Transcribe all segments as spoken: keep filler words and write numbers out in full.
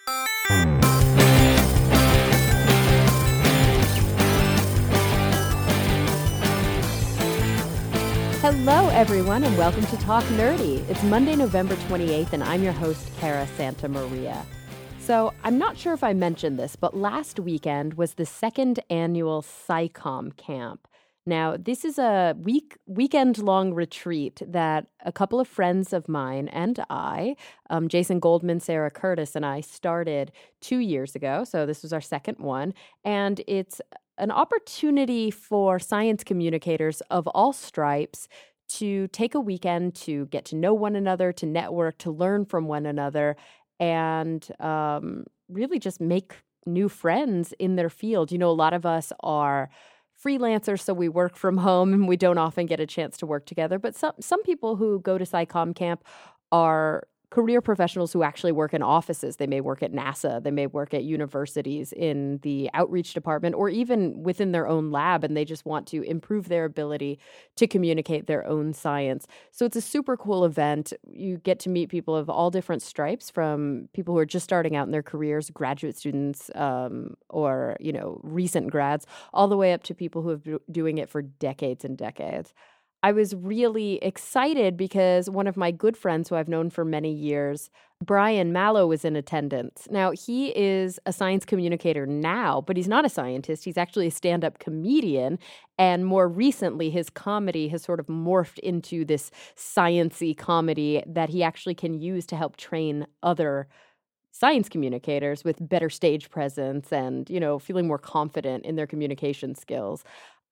Hello, everyone, and welcome to Talk Nerdy. It's Monday, November twenty-eighth, and I'm your host, Cara Santa Maria. So I'm not sure if I mentioned this, but last weekend was the second annual SciComm Camp. Now, this is a week weekend-long retreat that a couple of friends of mine and I, um, Jason Goldman, Sarah Curtis, and I started two years ago. So this was our second one, and it's an opportunity for science communicators of all stripes to take a weekend to get to know one another, to network, to learn from one another, and um, really just make new friends in their field. You know, a lot of us are freelancers, so we work from home and we don't often get a chance to work together. But some some people who go to SciComm Camp are career professionals who actually work in offices. They may work at NASA, they may work at universities in the outreach department, or even within their own lab, and they just want to improve their ability to communicate their own science. So it's a super cool event. You get to meet people of all different stripes, from people who are just starting out in their careers, graduate students, um, or, you know, recent grads, all the way up to people who have been doing it for decades and decades. I was really excited because one of my good friends who I've known for many years, Brian Mallow, was in attendance. Now, he is a science communicator now, but he's not a scientist. He's actually a stand-up comedian. And more recently, his comedy has sort of morphed into this science-y comedy that he actually can use to help train other science communicators with better stage presence and, you know, feeling more confident in their communication skills.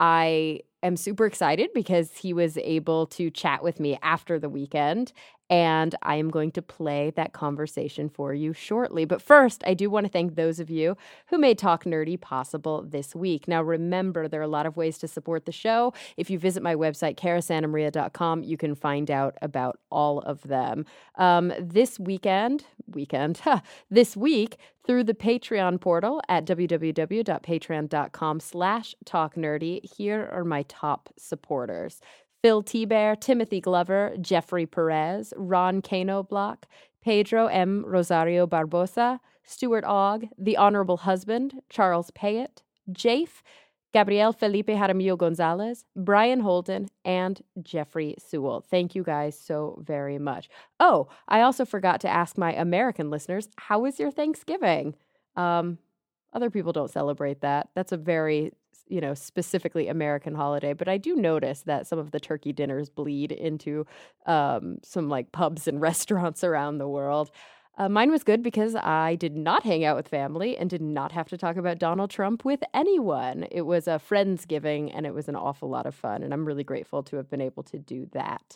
I am super excited because he was able to chat with me after the weekend, and I am going to play that conversation for you shortly. But first, I do want to thank those of you who made Talk Nerdy possible this week. Now, remember, there are a lot of ways to support the show. If you visit my website, cara santa maria dot com, you can find out about all of them. Um, this weekend, weekend, huh, this week, through the Patreon portal at w w w dot patreon dot com slash talk nerdy, here are my top supporters: Phil T-Bear, Timothy Glover, Jeffrey Perez, Ron Cano Block, Pedro M. Rosario Barbosa, Stuart Ogg, The Honorable Husband, Charles Payette, Jafe, Gabriel Felipe Jaramillo Gonzalez, Brian Holden, and Jeffrey Sewell. Thank you guys so very much. Oh, I also forgot to ask my American listeners, how was your Thanksgiving? Um, other people don't celebrate that. That's a very, you know, specifically American holiday. But I do notice that some of the turkey dinners bleed into um, some like pubs and restaurants around the world. Uh, mine was good because I did not hang out with family and did not have to talk about Donald Trump with anyone. It was a Friendsgiving, and it was an awful lot of fun, and I'm really grateful to have been able to do that.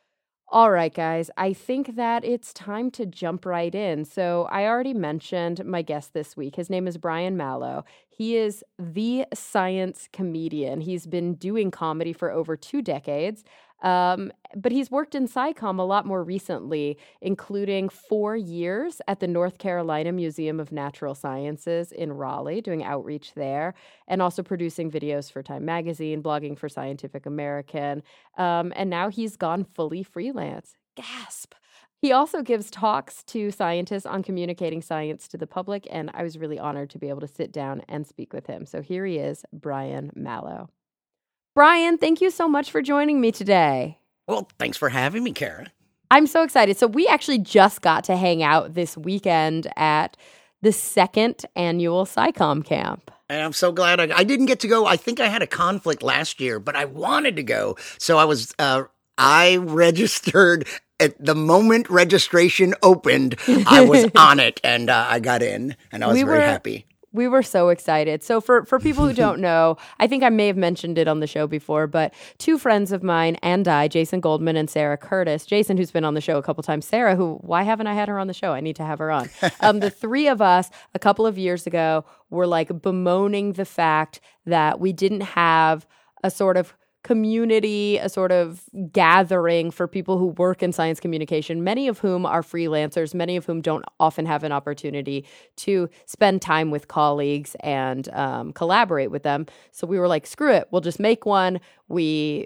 All right, guys, I think that it's time to jump right in. So I already mentioned my guest this week. His name is Brian Mallow. He is the science comedian. He's been doing comedy for over two decades. Um, but he's worked in SciComm a lot more recently, including four years at the North Carolina Museum of Natural Sciences in Raleigh, doing outreach there, and also producing videos for Time Magazine, blogging for Scientific American. Um, and now he's gone fully freelance. Gasp! He also gives talks to scientists on communicating science to the public, and I was really honored to be able to sit down and speak with him. So here he is, Brian Mallow. Brian, thank you so much for joining me today. Well, thanks for having me, Cara. I'm so excited. So we actually just got to hang out this weekend at the second annual SciComm Camp. And I'm so glad I, I didn't get to go. I think I had a conflict last year, but I wanted to go. So I was, uh, I registered at the moment registration opened. I was on it, and uh, I got in, and I was we very were- happy. We were so excited. So for, for people who don't know, I think I may have mentioned it on the show before, but two friends of mine and I, Jason Goldman and Sarah Curtis, Jason, who's been on the show a couple times, Sarah, who, why haven't I had her on the show? I need to have her on. Um, the three of us a couple of years ago were like bemoaning the fact that we didn't have a sort of community, a sort of gathering for people who work in science communication, many of whom are freelancers, many of whom don't often have an opportunity to spend time with colleagues and um, collaborate with them. So we were like, screw it, we'll just make one. We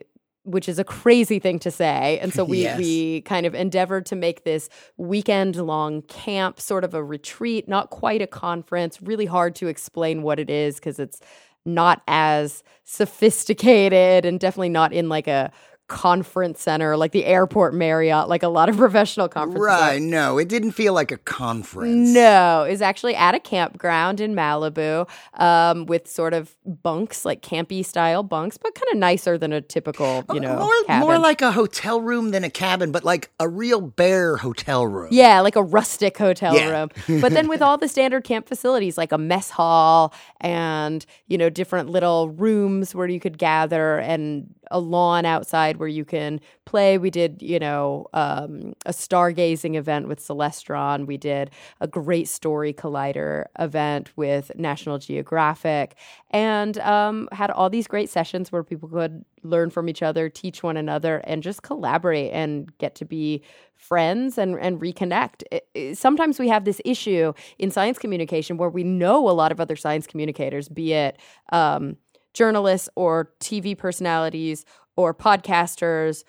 which is a crazy thing to say. And so we, Yes. we kind of endeavored to make this weekend-long camp, sort of a retreat, not quite a conference, really hard to explain what it is because it's not as sophisticated and definitely not in like a conference center, like the airport Marriott, like a lot of professional conferences. Right. No, it didn't feel like a conference. No, it's actually at a campground in Malibu um, with sort of bunks, like campy style bunks, but kind of nicer than a typical, you know, more, cabin. more like a hotel room than a cabin, but like a real bare hotel room. Yeah, like a rustic hotel Yeah. room. But then with all the standard camp facilities, like a mess hall and, you know, different little rooms where you could gather and a lawn outside where you can play. We did, you know, um, a stargazing event with Celestron. We did a great story collider event with National Geographic, and um, had all these great sessions where people could learn from each other, teach one another, and just collaborate and get to be friends and, and reconnect. It, it, sometimes we have this issue in science communication where we know a lot of other science communicators, be it um, journalists or T V personalities or podcasters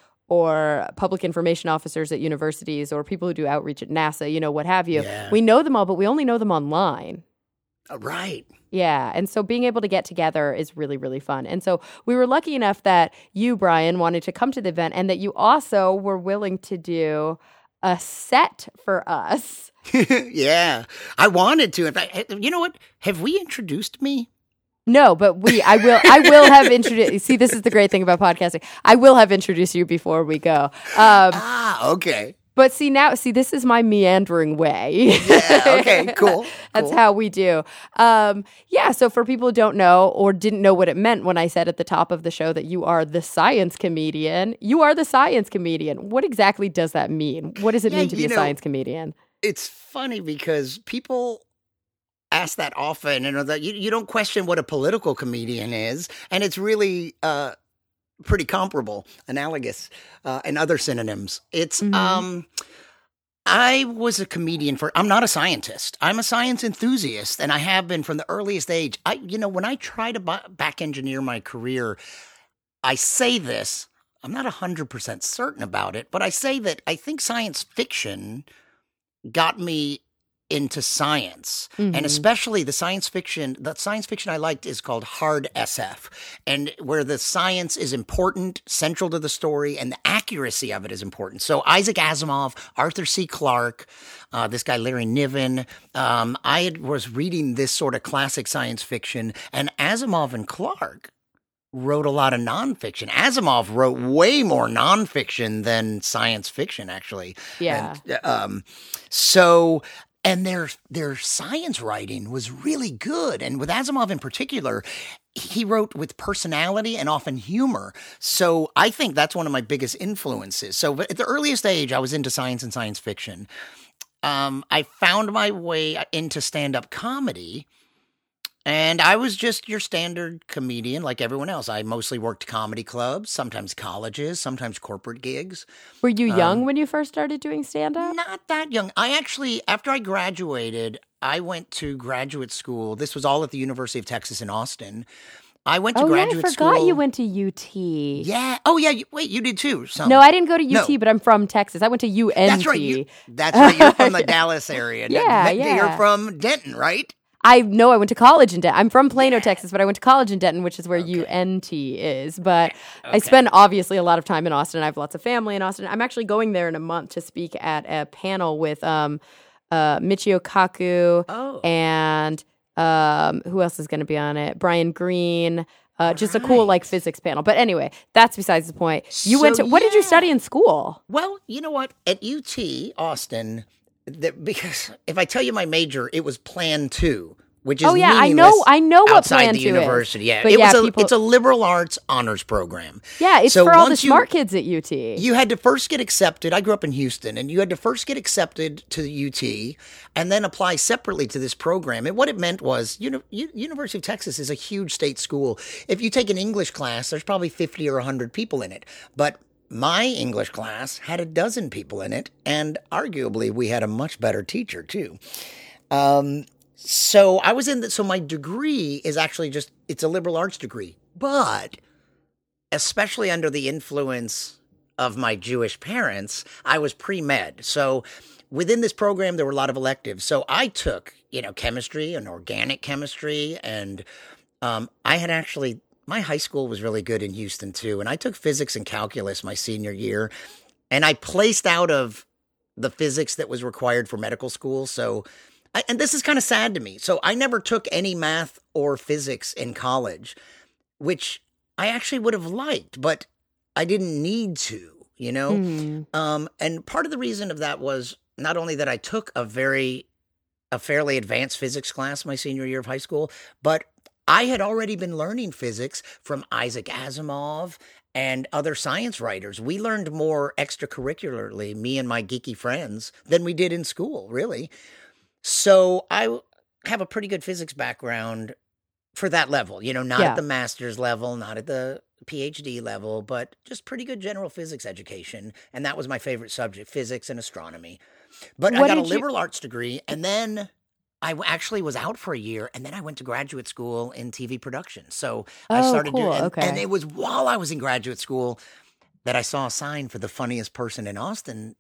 or public information officers at universities or people who do outreach at NASA, you know, what have you. Yeah. We know them all, but we only know them online. Uh, Right. Yeah. And so being able to get together is really, really fun. And so we were lucky enough that you, Brian, wanted to come to the event and that you also were willing to do a set for us. Yeah. I wanted to. In fact, you know what? Have we introduced me? No, but we, I will, I will have introduced, see, this is the great thing about podcasting. I will have introduced you before we go. Um, Ah, okay. but see now, see, this is my meandering way. Yeah, okay, cool. That's cool. how we do. Um, yeah. So for people who don't know or didn't know what it meant when I said at the top of the show that you are the science comedian, you are the science comedian. What exactly does that mean? What does it Yeah, mean to be you a know, science comedian? It's funny because people ask that often, you know, that you, you don't question what a political comedian is, and it's really uh, pretty comparable, analogous, uh, and other synonyms. It's Mhm. um, I was a comedian for. I'm not a scientist. I'm a science enthusiast, and I have been from the earliest age. I, you know, when I try to b- back engineer my career, I say this. I'm not a hundred percent certain about it, but I say that I think science fiction got me into science, Mhm. and especially the science fiction. The science fiction I liked is called hard S F, and where the science is important, central to the story, and the accuracy of it is important. So Isaac Asimov, Arthur C. Clarke, uh, this guy Larry Niven. Um, I had, was reading this sort of classic science fiction, and Asimov and Clarke wrote a lot of nonfiction. Asimov wrote way more nonfiction than science fiction, actually. Yeah. And, um, so, and their their science writing was really good. And with Asimov in particular, he wrote with personality and often humor. So I think that's one of my biggest influences. So at the earliest age, I was into science and science fiction. Um, I found my way into stand-up comedy. And I was just your standard comedian like everyone else. I mostly worked comedy clubs, sometimes colleges, sometimes corporate gigs. Were you young Um, when you first started doing stand-up? Not that young. I actually, after I graduated, I went to graduate school. This was all at the University of Texas in Austin. I went to Oh, yeah, I graduate forgot school. you went to U T. Yeah. Oh, yeah. You, wait, you did too. Some. No, I didn't go to U T, No. but I'm from Texas. I went to U N T. That's right. You, that's right. You're from the Dallas area. Yeah, You're yeah. from Denton, right? I know I went to college in Denton. I'm from Plano, Texas, but I went to college in Denton, which is where U N T is. But I spend obviously a lot of time in Austin. I have lots of family in Austin. I'm actually going there in a month to speak at a panel with um, uh, Michio Kaku Oh. and um, who else is going to be on it? Brian Greene. Uh, just a cool Right. like physics panel. But anyway, that's besides the point. You went So, to what did you yeah. study in school? Well, you know what? At U T Austin, the, because if I tell you my major, it was Plan Two, which is Oh yeah, I know meaningless I know what outside Plan the two university. is. Yeah, But it yeah, was a people, it's a liberal arts honors program. yeah, it's so for all the once you- smart kids at U T. You had to first get accepted. I grew up in Houston, and you had to first get accepted to the U T and then apply separately to this program. And what it meant was, you know, U- University of Texas is a huge state school. If you take an English class, there's probably fifty or one hundred people in it. But my English class had a dozen people in it, and arguably we had a much better teacher too. Um, so I was in the, so my degree is actually just, it's a liberal arts degree, but especially under the influence of my Jewish parents, I was pre-med. So within this program, there were a lot of electives. So I took, you know, chemistry and organic chemistry. And um, I had actually, my high school was really good in Houston too. And I took physics and calculus my senior year. And I placed out of the physics that was required for medical school. So, I, and this is kind of sad to me. So I never took any math or physics in college, which I actually would have liked, but I didn't need to, you know? Mm. Um, and part of the reason of that was not only that I took a very, a fairly advanced physics class my senior year of high school, but I had already been learning physics from Isaac Asimov and other science writers. We learned more extracurricularly, me and my geeky friends, than we did in school, really. So I have a pretty good physics background for that level, you know, not yeah. at the master's level, not at the PhD level, but just pretty good general physics education. And that was my favorite subject, physics and astronomy. But what I got a liberal you... arts degree, and then I actually was out for a year, and then I went to graduate school in T V production. So oh, I started cool. doing, and, okay. and it was while I was in graduate school that I saw a sign for the funniest person in Austin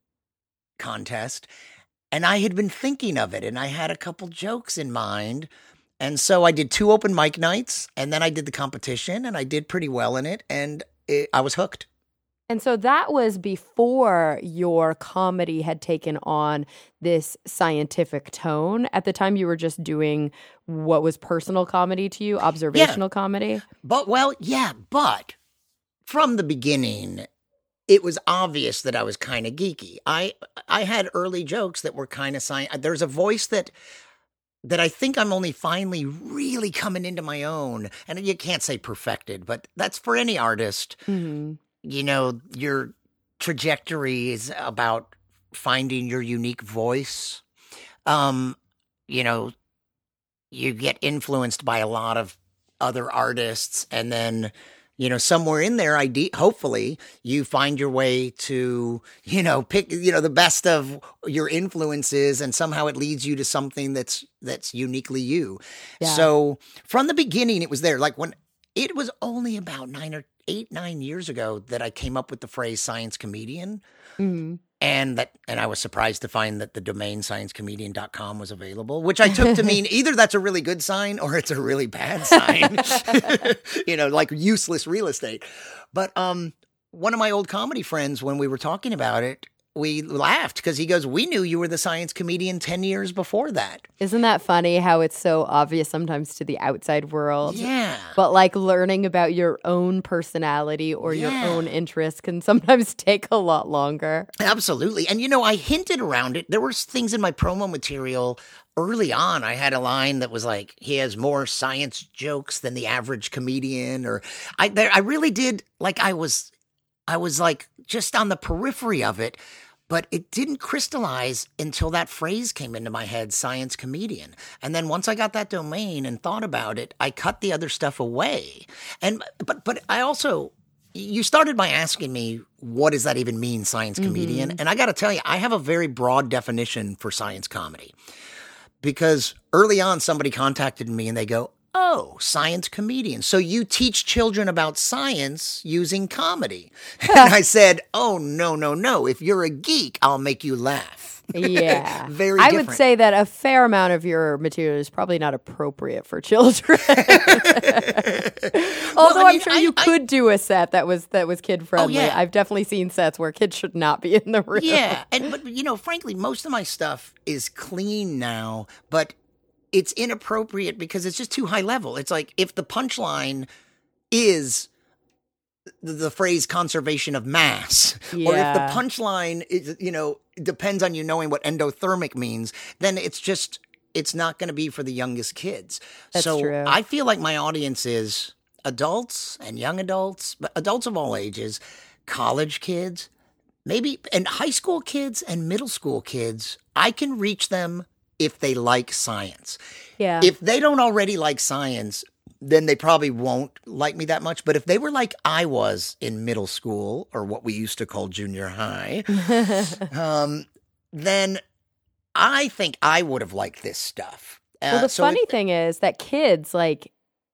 contest. And I had been thinking of it, and I had a couple jokes in mind. And so I did two open mic nights, and then I did the competition, and I did pretty well in it, and it, I was hooked. And so that was before your comedy had taken on this scientific tone. At the time, you were just doing what was personal comedy to you, observational yeah. comedy? But, well, yeah, but from the beginning, it was obvious that I was kind of geeky. I I had early jokes that were kind of science. There's a voice that... that I think I'm only finally really coming into my own. And you can't say perfected, but that's for any artist. Mm-hmm. You know, your trajectory is about finding your unique voice. Um, you know, you get influenced by a lot of other artists, and then, you know, somewhere in there, I de- hopefully you find your way to, you know, pick, you know, the best of your influences, and somehow it leads you to something that's that's uniquely you. Yeah. So from the beginning, it was there. Like when it was only about nine or eight, nine years ago that I came up with the phrase science comedian. Mm-hmm. And that, and I was surprised to find that the domain science comedian dot com was available, which I took to mean either that's a really good sign or it's a really bad sign, you know, like useless real estate. But um, one of my old comedy friends, when we were talking about it, we laughed because he goes, "We knew you were the science comedian ten years before that." Isn't that funny how it's so obvious sometimes to the outside world? Yeah. But like learning about your own personality or yeah. your own interests can sometimes take a lot longer. Absolutely. And, you know, I hinted around it. There were things in my promo material early on. I had a line that was like, he has more science jokes than the average comedian. Or I, there, I really did, like I was, I was like just on the periphery of it. But it didn't crystallize until that phrase came into my head, science comedian. And then once I got that domain and thought about it, I cut the other stuff away. And but but I also, you started by asking me, what does that even mean, science comedian? Mm-hmm. And I got to tell you, I have a very broad definition for science comedy. Because early on, somebody contacted me and they go, "Oh, science comedian. So you teach children about science using comedy." And I said, "Oh, no, no, no. If you're a geek, I'll make you laugh." Yeah. Very I different. would say that a fair amount of your material is probably not appropriate for children. Although well, I mean, I'm sure I, you I, could do a set that was that was kid friendly. Oh, yeah. I've definitely seen sets where kids should not be in the room. Yeah. And but you know, frankly, most of my stuff is clean now, but it's inappropriate because it's just too high level. It's like if the punchline is the phrase conservation of mass, yeah. or if the punchline is, you know, depends on you knowing what endothermic means, then it's just, it's not going to be for the youngest kids. That's so true. I feel like my audience is adults and young adults, but adults of all ages, college kids, maybe, and high school kids and middle school kids. I can reach them if they like science. Yeah. If they don't already like science, then they probably won't like me that much. But if they were like I was in middle school, or what we used to call junior high, um, then I think I would have liked this stuff. Uh, well, the so funny if, thing is that kids, like,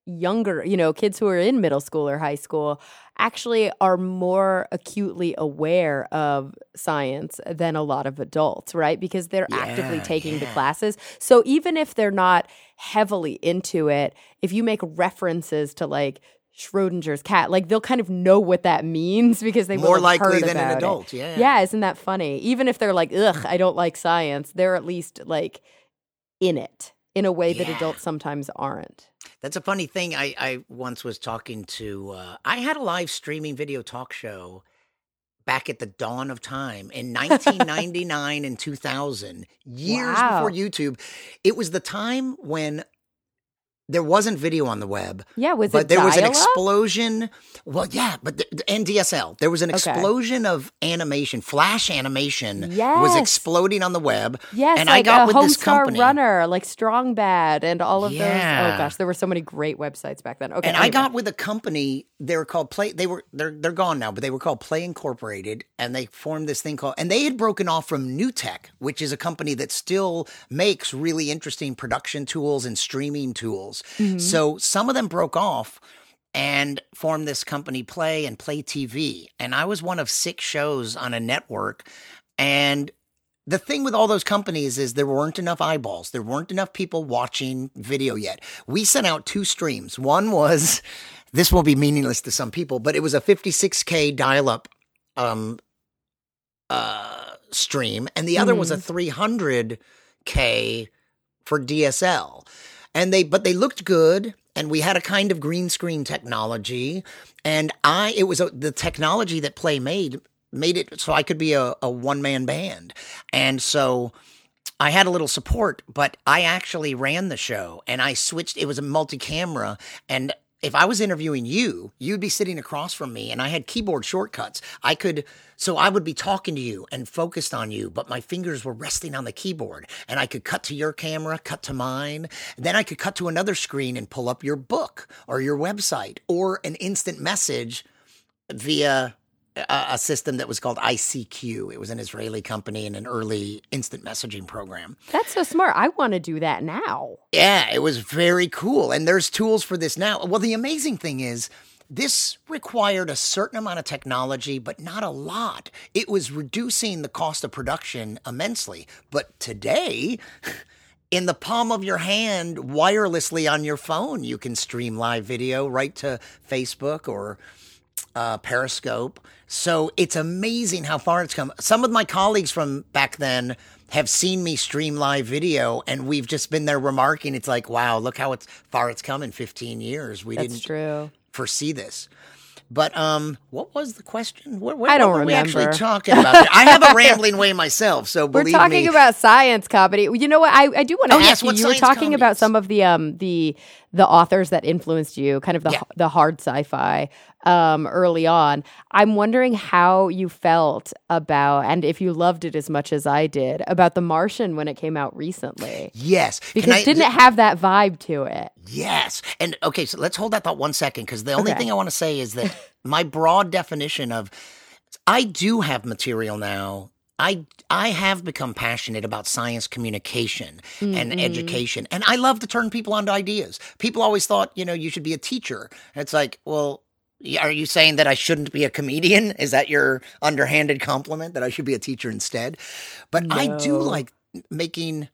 younger, you know, kids who are in middle school or high school actually are more acutely aware of science than a lot of adults, right? Because they're Yeah, actively taking the yeah. classes. So even if they're not heavily into it, if you make references to like Schrodinger's cat, like they'll kind of know what that means because they will More have likely heard than an about it. adult, yeah. Yeah, isn't that funny? Even if they're like, ugh, I don't like science, they're at least like in it in a way that Yeah. adults sometimes aren't. That's a funny thing. I, I once was talking to, uh, I had a live streaming video talk show back at the dawn of time in nineteen ninety-nine and two thousand, years Wow. before YouTube. It was the time when there wasn't video on the web. Yeah, was But it there was an dial-up? explosion. Well, yeah, but the, the N D S L. There was an Okay. explosion of animation. Flash animation was Yes. exploding on the web. Yes, and like I got a with this Homestar company. Runner, like Strong Bad, and all of those. Yeah. Oh gosh, there were so many great websites back then. Okay, And I anyway. got with a company. They were called Play. They were they're they're gone now, but they were called Play Incorporated, and they formed this thing called. And they had broken off from New Tech, which is a company that still makes really interesting production tools and streaming tools. Mm-hmm. So some of them broke off and formed this company, Play and Play T V. And I was one of six shows on a network, and the thing with all those companies is there weren't enough eyeballs. There weren't enough people watching video yet. We sent out two streams. One was, this will be meaningless to some people, but it was a fifty-six K dial-up um, uh, stream, and the other was a three hundred K for D S L. And they, but they looked good, and we had a kind of green screen technology, and I, it was a, the technology that Play made made it so I could be a, a one-man band. And so I had a little support, but I actually ran the show, and I switched. It was a multi-camera, and if I was interviewing you, you'd be sitting across from me, and I had keyboard shortcuts. I could, so I would be talking to you and focused on you, but my fingers were resting on the keyboard, and I could cut to your camera, cut to mine. Then I could cut to another screen and pull up your book or your website or an instant message via a, a system that was called I C Q. It was an Israeli company and an early instant messaging program. That's so smart. I want to do that now. Yeah, it was very cool. And there's tools for this now. Well, the amazing thing is this required a certain amount of technology, but not a lot. It was reducing the cost of production immensely. But today, in the palm of your hand, wirelessly on your phone, you can stream live video right to Facebook or uh, Periscope. So it's amazing how far it's come. Some of my colleagues from back then have seen me stream live video, and we've just been there remarking, it's like, wow, look how it's far it's come in fifteen years. We That's didn't true. foresee this. But um, what was the question? What, what, I don't what were we actually remember. talking about? I have a rambling way myself, so We're believe talking me. about science comedy. You know what? I, I do want to Oh, ask yes, you. what You were science talking about comedies? some of the um the the authors that influenced you, kind of the Yeah. the hard sci-fi um early on. I'm wondering how you felt about, and if you loved it as much as I did, about The Martian when it came out recently. Yes. Can Because I- didn't it have that vibe to it? Yes. And okay, so let's hold that thought one second, because the only Okay. thing I want to say is that my broad definition of I do have material now. I I have become passionate about science communication and education, and I love to turn people onto ideas. People always thought, you know, you should be a teacher. And it's like, well, y- are you saying that I shouldn't be a comedian? Is that your underhanded compliment that I should be a teacher instead? But I do No. like making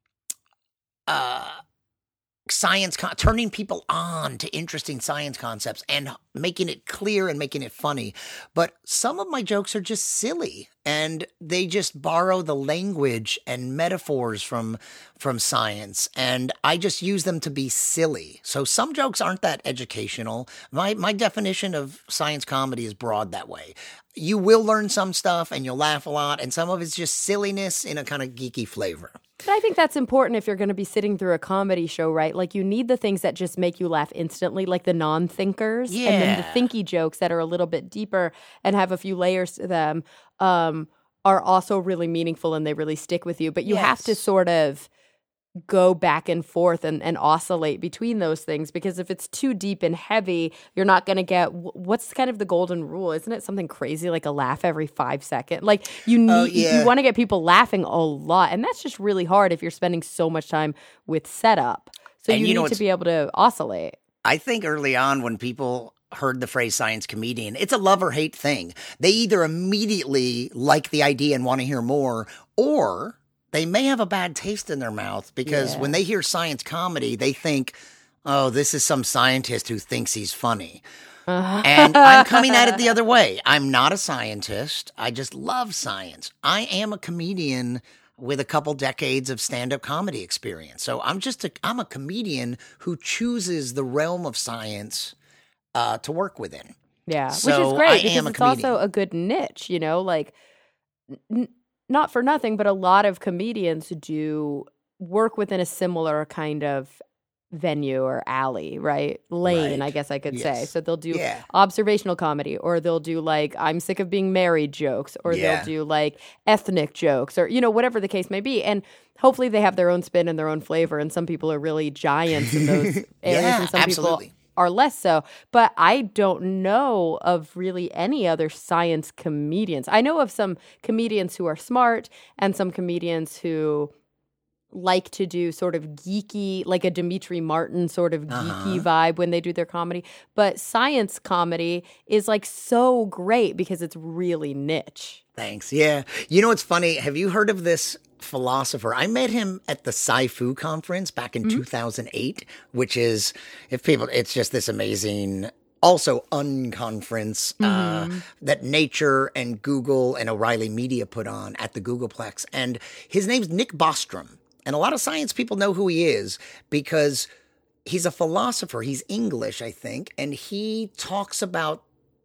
uh science con- turning people on to interesting science concepts and making it clear and making it funny. But some of my jokes are just silly, and they just borrow the language and metaphors from from science, and I just use them to be silly. So some jokes aren't that educational. My my definition of science comedy is broad that way. You will learn some stuff and you'll laugh a lot, and some of it's just silliness in a kind of geeky flavor. But I think that's important if you're going to be sitting through a comedy show, right? Like you need the things that just make you laugh instantly, like the non-thinkers, and then the Yeah. thinky jokes that are a little bit deeper and have a few layers to them um, are also really meaningful and they really stick with you. But you have to Yes. sort of go back and forth and, and oscillate between those things, because if it's too deep and heavy, you're not going to get wh- what's kind of the golden rule, isn't it? Something crazy like a laugh every five seconds. Like you need, Oh, yeah. you want to get people laughing a lot, and that's just really hard if you're spending so much time with setup. So And you, you know need to what's- be able to oscillate. I think early on when people heard the phrase science comedian, it's a love or hate thing. They either immediately like the idea and want to hear more, or they may have a bad taste in their mouth because Yeah. when they hear science comedy, they think, oh, this is some scientist who thinks he's funny. And I'm coming at it the other way. I'm not a scientist. I just love science. I am a comedian with a couple decades of stand-up comedy experience. So I'm just a, I'm a comedian who chooses the realm of science uh, to work within. Yeah, So which is I great because am a it's also comedian. a good niche, you know, like n- not for nothing, but a lot of comedians do work within a similar kind of venue or alley, right? Lane, Right. I guess I could say. Yes. So they'll do Yeah. observational comedy, or they'll do like I'm sick of being married jokes, or Yeah. they'll do like ethnic jokes, or you know, whatever the case may be. And hopefully they have their own spin and their own flavor. And some people are really giants in those areas, Yeah, and some absolutely. people are less so. But I don't know of really any other science comedians. I know of some comedians who are smart and some comedians who like to do sort of geeky, like a Dimitri Martin sort of geeky Uh-huh. vibe when they do their comedy. But science comedy is like so great because it's really niche. Thanks. Yeah. You know what's funny? Have you heard of this philosopher? I met him at the Sci-Fu conference back in two thousand eight, which is, if people, it's just this amazing, also unconference uh, that Nature and Google and O'Reilly Media put on at the Googleplex. And his name's Nick Bostrom. And a lot of science people know who he is because he's a philosopher. He's English, I think. And he talks about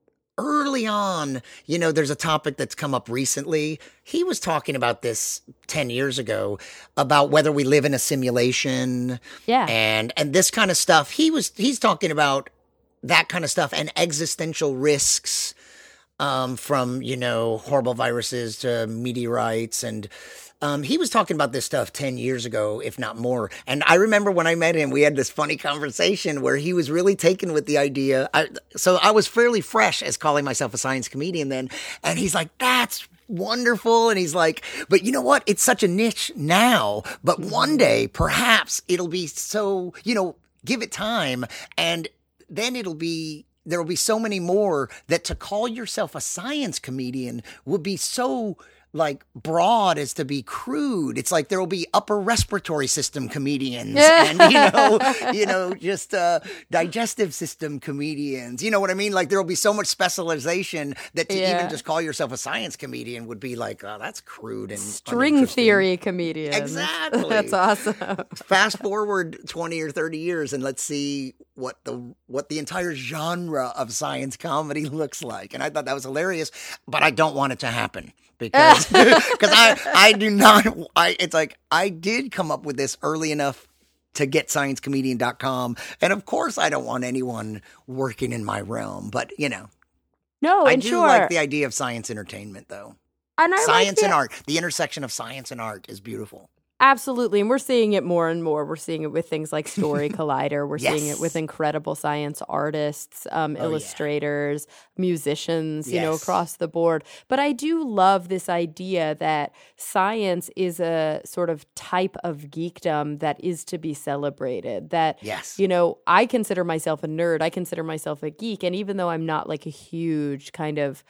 early on, you know, there's a topic that's come up recently. He was talking about this ten years ago about whether we live in a simulation Yeah. and and this kind of stuff. He was he's talking about that kind of stuff and existential risks um, from, you know, horrible viruses to meteorites. And um, he was talking about this stuff ten years ago, if not more. And I remember when I met him, we had this funny conversation where he was really taken with the idea. I, so I was fairly fresh as calling myself a science comedian then. And he's like, that's wonderful. And he's like, but you know what? It's such a niche now. But one day, perhaps it'll be so, you know, give it time. And then it'll be, there will be so many more that to call yourself a science comedian would be so like broad as to be crude. It's like there will be upper respiratory system comedians and, you know, you know, just uh, digestive system comedians. You know what I mean? Like there will be so much specialization that to Yeah. even just call yourself a science comedian would be like, oh, that's crude and String uninteresting. theory comedian. Exactly. That's awesome. Fast forward twenty or thirty years and let's see what the what the entire genre of science comedy looks like. And I thought that was hilarious, but I don't want it to happen because because I I do not I it's like I did come up with this early enough to get science comedian dot com, and of course I don't want anyone working in my realm, but you know, No, I and do sure. like the idea of science entertainment though. and I like Science the- and art, the intersection of science and art is beautiful. Absolutely. And we're seeing it more and more. We're seeing it with things like Story Collider. We're seeing it Yes. with incredible science artists, um, Oh, yeah. illustrators, musicians, you know, Yes. across the board. But I do love this idea that science is a sort of type of geekdom that is to be celebrated. That, Yes. you know, I consider myself a nerd. I consider myself a geek. And even though I'm not like a huge kind of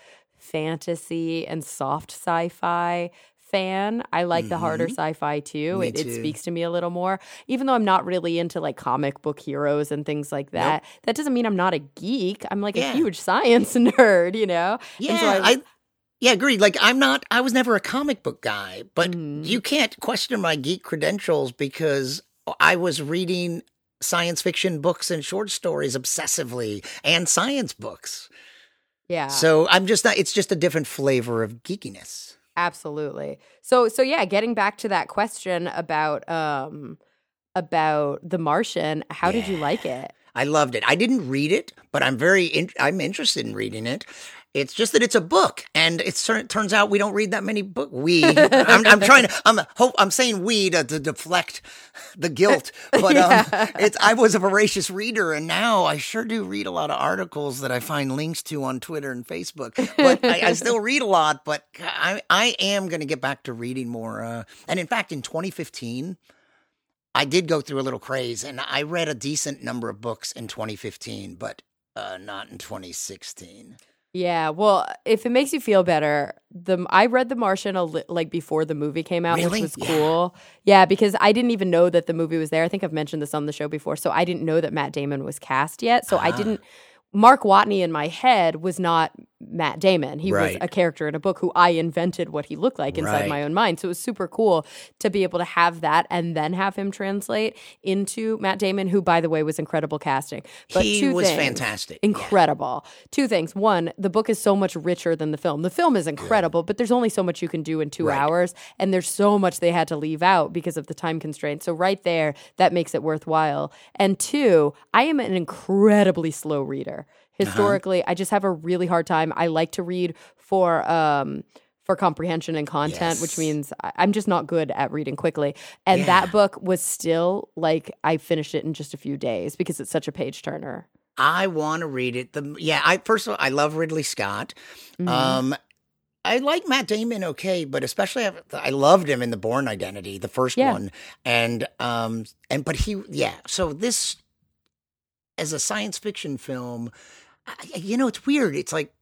fantasy and soft sci-fi fan, I like the harder sci-fi too. Mm-hmm. Me It, it too. speaks to me a little more. Even though I'm not really into like comic book heroes and things like that, that doesn't mean I'm not a geek. I'm like Yeah. a huge science nerd, you know? Yeah, And so I, yeah, agreed. Like I'm not, I was never a comic book guy, but Mhm. you can't question my geek credentials because I was reading science fiction books and short stories obsessively and science books. yeah. So I'm just not, it's just a different flavor of geekiness. Absolutely. So so yeah, getting back to that question about um about The Martian, how did you like it? I loved it. I didn't read it, but I'm very, in, I'm interested in reading it. It's just that it's a book, and it's, it turns out we don't read that many books. We, I'm, I'm trying to, I'm hope, I'm saying we to, to deflect the guilt, but um, it's. I was a voracious reader, and now I sure do read a lot of articles that I find links to on Twitter and Facebook. But I, I still read a lot. But I, I am going to get back to reading more. Uh, and in fact, in twenty fifteen. I did go through a little craze, and I read a decent number of books in twenty fifteen, but uh, not in twenty sixteen. Yeah, well, if it makes you feel better, the I read The Martian a li- like before the movie came out, Really? which was cool. Yeah, because I didn't even know that the movie was there. I think I've mentioned this on the show before, so I didn't know that Matt Damon was cast yet. So I didn't. Mark Watney in my head was not Matt Damon. He Right. was a character in a book who I invented what he looked like inside Right. my own mind. So it was super cool to be able to have that and then have him translate into Matt Damon, who, by the way, was incredible casting. But He two was things, fantastic. Incredible. Two things. One, the book is so much richer than the film. The film is incredible, but there's only so much you can do in two Right. hours. And there's so much they had to leave out because of the time constraints. So right there, that makes it worthwhile. And two, I am an incredibly slow reader. Historically, I just have a really hard time. I like to read for um, for comprehension and content, Yes. which means I- I'm just not good at reading quickly. And Yeah. that book was still like I finished it in just a few days because it's such a page turner. I want to read it. The yeah, I first of all, I love Ridley Scott. Mhm. Um, I like Matt Damon, okay, but especially I, I loved him in The Bourne Identity, the first Yeah. one, and um, and but he, yeah. So this, as a science fiction film, I, you know, it's weird. It's like.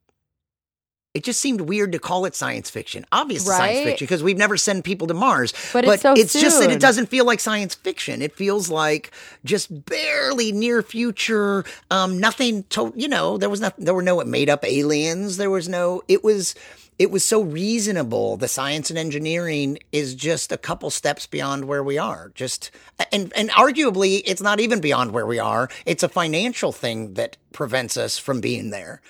It just seemed weird to call it science fiction. Obviously, science Right? fiction because we've never sent people to Mars. But it's so just that soon. it doesn't feel like science fiction. It feels like just barely near future. Um, nothing. To, you know, there was nothing. There were no made up aliens. There was no. It was. It was so reasonable. The science and engineering is just a couple steps beyond where we are. Just and and arguably, it's not even beyond where we are. It's a financial thing that prevents us from being there.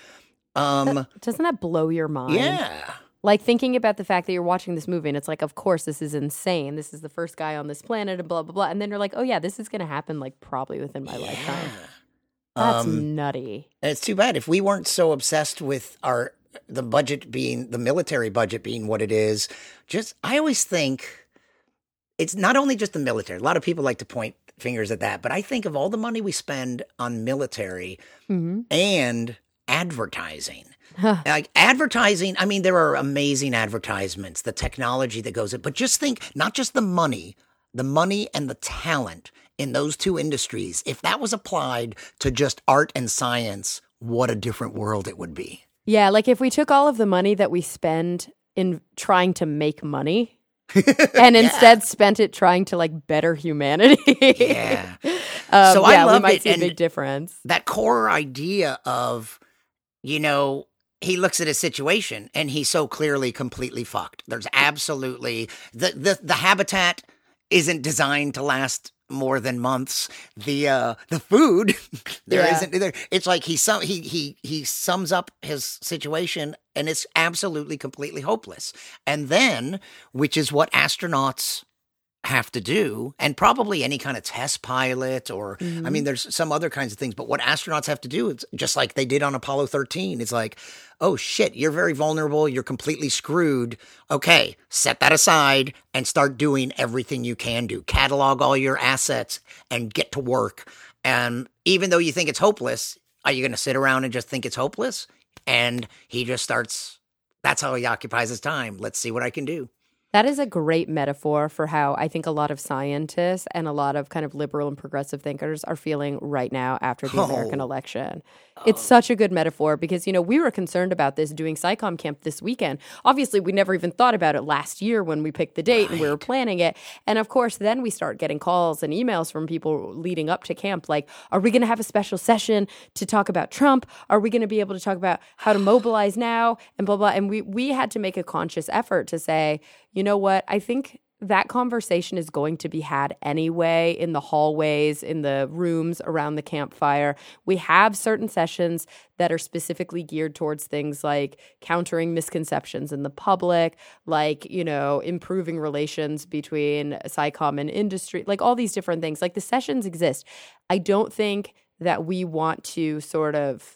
Um, Doesn't that blow your mind? yeah. Like thinking about the fact that you're watching this movie and it's like, of course, this is insane. This is the first guy on this planet and blah, blah, blah. And then you're like, oh, yeah, this is going to happen like probably within my lifetime. That's Um, nutty. And it's too bad if we weren't so obsessed with our the budget being the military budget being what it is. Just I always think it's not only just the military. A lot of people like to point fingers at that, but I think of all the money we spend on military Mm-hmm. and advertising. Like advertising, I mean, there are amazing advertisements, the technology that goes in, but just think not just the money, the money and the talent in those two industries. If that was applied to just art and science, what a different world it would be. Yeah, like if we took all of the money that we spend in trying to make money and instead spent it trying to like better humanity. Yeah. um, So I yeah, we loved might it, see a and- big difference. That core idea of, you know, he looks at his situation and he's so clearly completely fucked. There's absolutely the the, the habitat isn't designed to last more than months. The uh the food there Yeah. isn't there. It's like he sum he he he sums up his situation and it's absolutely completely hopeless. And then, which is what astronauts have to do, and probably any kind of test pilot or Mm-hmm. I mean there's some other kinds of things, but what astronauts have to do, it's just like they did on Apollo thirteen. It's like, oh shit, you're very vulnerable, you're completely screwed. Okay, set that aside and start doing everything you can do. Catalog all your assets and get to work. And even though you think it's hopeless, are you going to sit around and just think it's hopeless? And he just starts, that's how he occupies his time. Let's see what I can do. That is a great metaphor for how I think a lot of scientists and a lot of kind of liberal and progressive thinkers are feeling right now after the Oh. American election. It's such a good metaphor because, you know, we were concerned about this doing SciComm camp this weekend. Obviously, we never even thought about it last year when we picked the date and we were planning it. And of course, then we start getting calls and emails from people leading up to camp like, are we going to have a special session to talk about Trump? Are we going to be able to talk about how to mobilize now and blah, blah. And we, we had to make a conscious effort to say, you know what, I think that conversation is going to be had anyway in the hallways, in the rooms around the campfire. We have certain sessions that are specifically geared towards things like countering misconceptions in the public, like, you know, improving relations between SciComm and industry, like all these different things. Like the sessions exist. I don't think that we want to sort of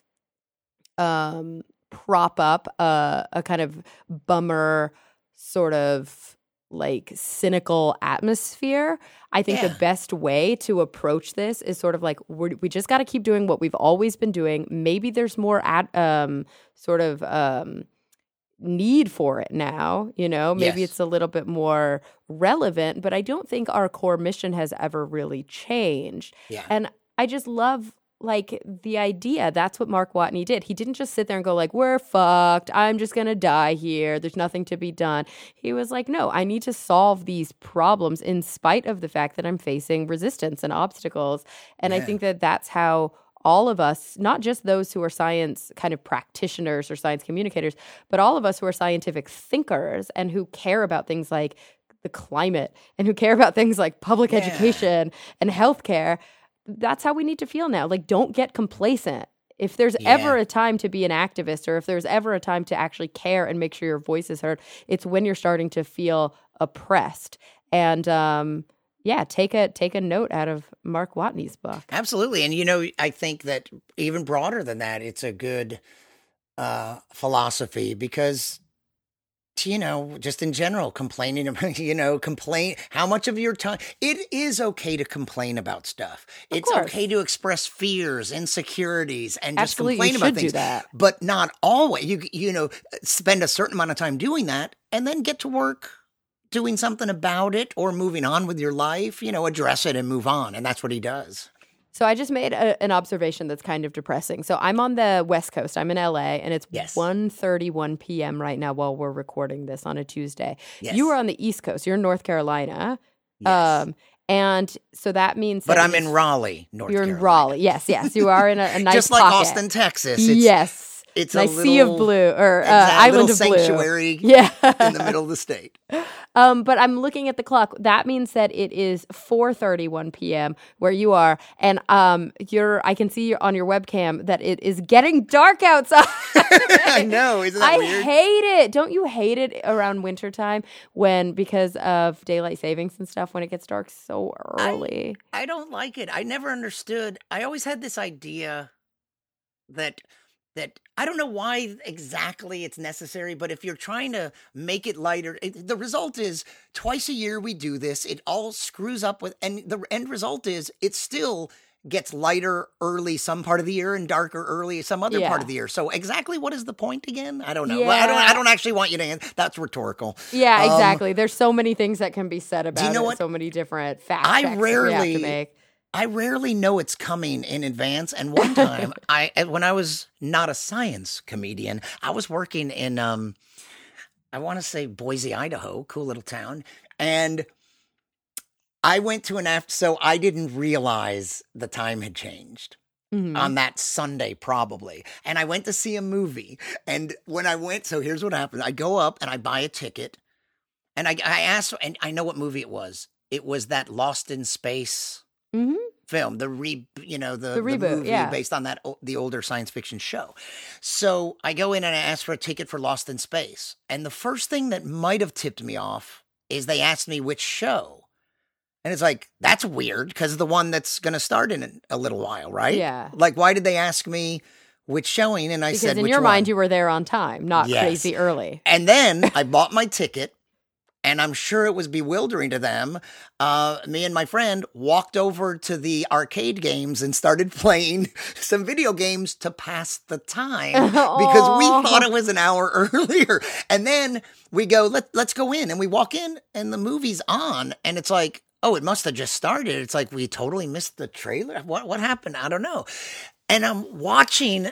um, prop up a, a kind of bummer sort of like cynical atmosphere. I think Yeah. the best way to approach this is sort of like we're, we just got to keep doing what we've always been doing. Maybe there's more at um sort of um need for it now, you know, maybe Yes. it's a little bit more relevant, but I don't think our core mission has ever really changed. Yeah. And I just love like the idea. That's what Mark Watney did. He didn't just sit there and go like, we're fucked. I'm just going to die here. There's nothing to be done. He was like, no, I need to solve these problems in spite of the fact that I'm facing resistance and obstacles. And Yeah. I think that that's how all of us, not just those who are science kind of practitioners or science communicators, but all of us who are scientific thinkers and who care about things like the climate and who care about things like public Yeah. education and healthcare, that's how we need to feel now. Like, don't get complacent. If there's Yeah. ever a time to be an activist, or if there's ever a time to actually care and make sure your voice is heard, it's when you're starting to feel oppressed. And um, yeah, take a take a note out of Mark Watney's book. Absolutely. And, you know, I think that even broader than that, it's a good uh, philosophy because, you know, just in general, complaining about, you know, complain, how much of your time, it is okay to complain about stuff. Of It's course. okay to express fears, insecurities, and just Absolutely, complain you about should do things. that. But not always. You, you know, spend a certain amount of time doing that and then get to work doing something about it or moving on with your life, you know, address it and move on. And that's what he does. So I just made a, an observation that's kind of depressing. So I'm on the West Coast. I'm in L A, and it's Yes. one thirty-one p.m. right now while we're recording this on a Tuesday. Yes. You are on the East Coast. You're in North Carolina. Yes. Um, and so that means But that I'm in it's- Raleigh, North You're Carolina. in Raleigh. Yes, yes. You are in a, a nice Just like pocket. Austin, Texas. It's, yes. It's nice a sea of little- blue, or uh, exactly, island little of blue. sanctuary Yeah. in the middle of the state. Um, but I'm looking at the clock. That means that it is four thirty-one p.m. where you are, and um, you're. I can see on your webcam that it is getting dark outside. I know, isn't that I weird? hate it. Don't you hate it around wintertime when, because of daylight savings and stuff, when it gets dark so early? I don't like it. I never understood. I always had this idea that that I don't know why exactly it's necessary, but if you're trying to make it lighter, it, the result is twice a year we do this. It all screws up with, and the end result is it still gets lighter early some part of the year and darker early some other Yeah. part of the year. So exactly what is the point again? I don't know. Well, I don't. Yeah. I don't actually want you to answer. That's rhetorical. Yeah, Um, exactly. There's so many things that can be said about know it. what? So many different fact I checks that we rarely- have to make. I rarely know it's coming in advance. And one time, I when I was not a science comedian, I was working in um, I want to say Boise, Idaho, cool little town, and I went to an after. So I didn't realize the time had changed. Mhm. On that Sunday, probably. And I went to see a movie. And when I went, so here's what happened. I go up and I buy a ticket. And I, I asked, and I know what movie it was. It was that Lost in Space Mhm. film, the re, you know, the, The reboot, movie yeah. based on that o- the older science fiction show. So I go in and I ask for a ticket for Lost in Space. And the first thing that might have tipped me off is they asked me which show. And it's like, that's weird because the one that's going to start in a little while, right? Yeah. Like, why did they ask me which showing? And I Because said, in which your one? mind, you were there on time, not Yes. crazy early. And then I bought my ticket, and I'm sure it was bewildering to them. Uh, me and my friend walked over to the arcade games and started playing some video games to pass the time because we Aw. thought it was an hour earlier. And then we go, Let, let's go in. And we walk in, and the movie's on, and it's like, oh, it must have just started. It's like we totally missed the trailer. What what happened? I don't know. And I'm watching,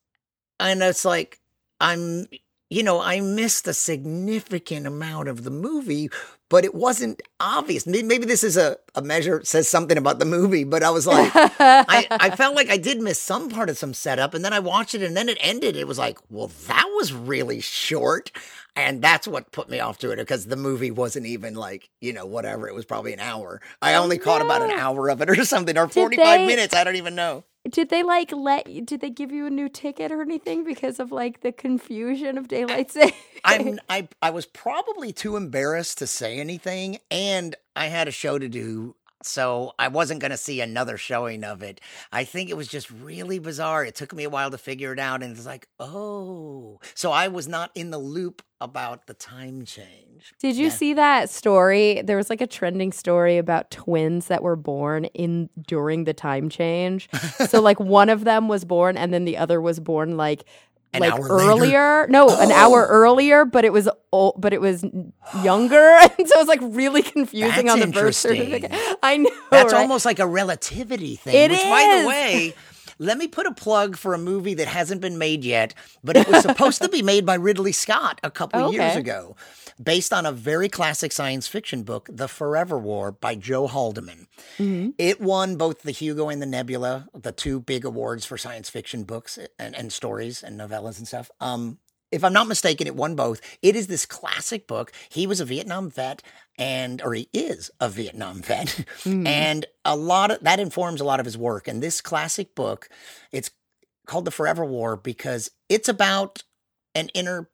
and it's like I'm, you know, I missed a significant amount of the movie, but it wasn't obvious. May- Maybe this is a, a measure, says something about the movie, but I was like, I, I felt like I did miss some part of some setup, and then I watched it, and then it ended. It was like, well, that was really short. And that's what put me off to it, because the movie wasn't even like, you know, whatever. It was probably an hour. I only caught about an no. hour of it or something, or forty-five they- minutes. I don't even know. Did they like let you, did they give you a new ticket or anything because of like the confusion of daylight saving? I'm, I, I was probably too embarrassed to say anything, and I had a show to do, so I wasn't going to see another showing of it. I think it was just really bizarre. It took me a while to figure it out, and it's like, oh. So I was not in the loop about the time change. Did you Yeah. see that story? There was like a trending story about twins that were born in during the time change. So like one of them was born and then the other was born like An like hour earlier. No, oh. an hour earlier, but it was old, but it was younger, and so it was like really confusing That's on the birth certificate. I know. That's right? almost like a relativity thing. It which, is. By the way, let me put a plug for a movie that hasn't been made yet, but it was supposed to be made by Ridley Scott a couple Oh, years okay. ago, based on a very classic science fiction book, The Forever War by Joe Haldeman. Mm-hmm. It won both the Hugo and the Nebula, the two big awards for science fiction books and, and stories and novellas and stuff. Um, if I'm not mistaken, it won both. It is this classic book. He was a Vietnam vet, and or he is a Vietnam vet, mm. and a lot of that informs a lot of his work. And this classic book, it's called The Forever War because it's about an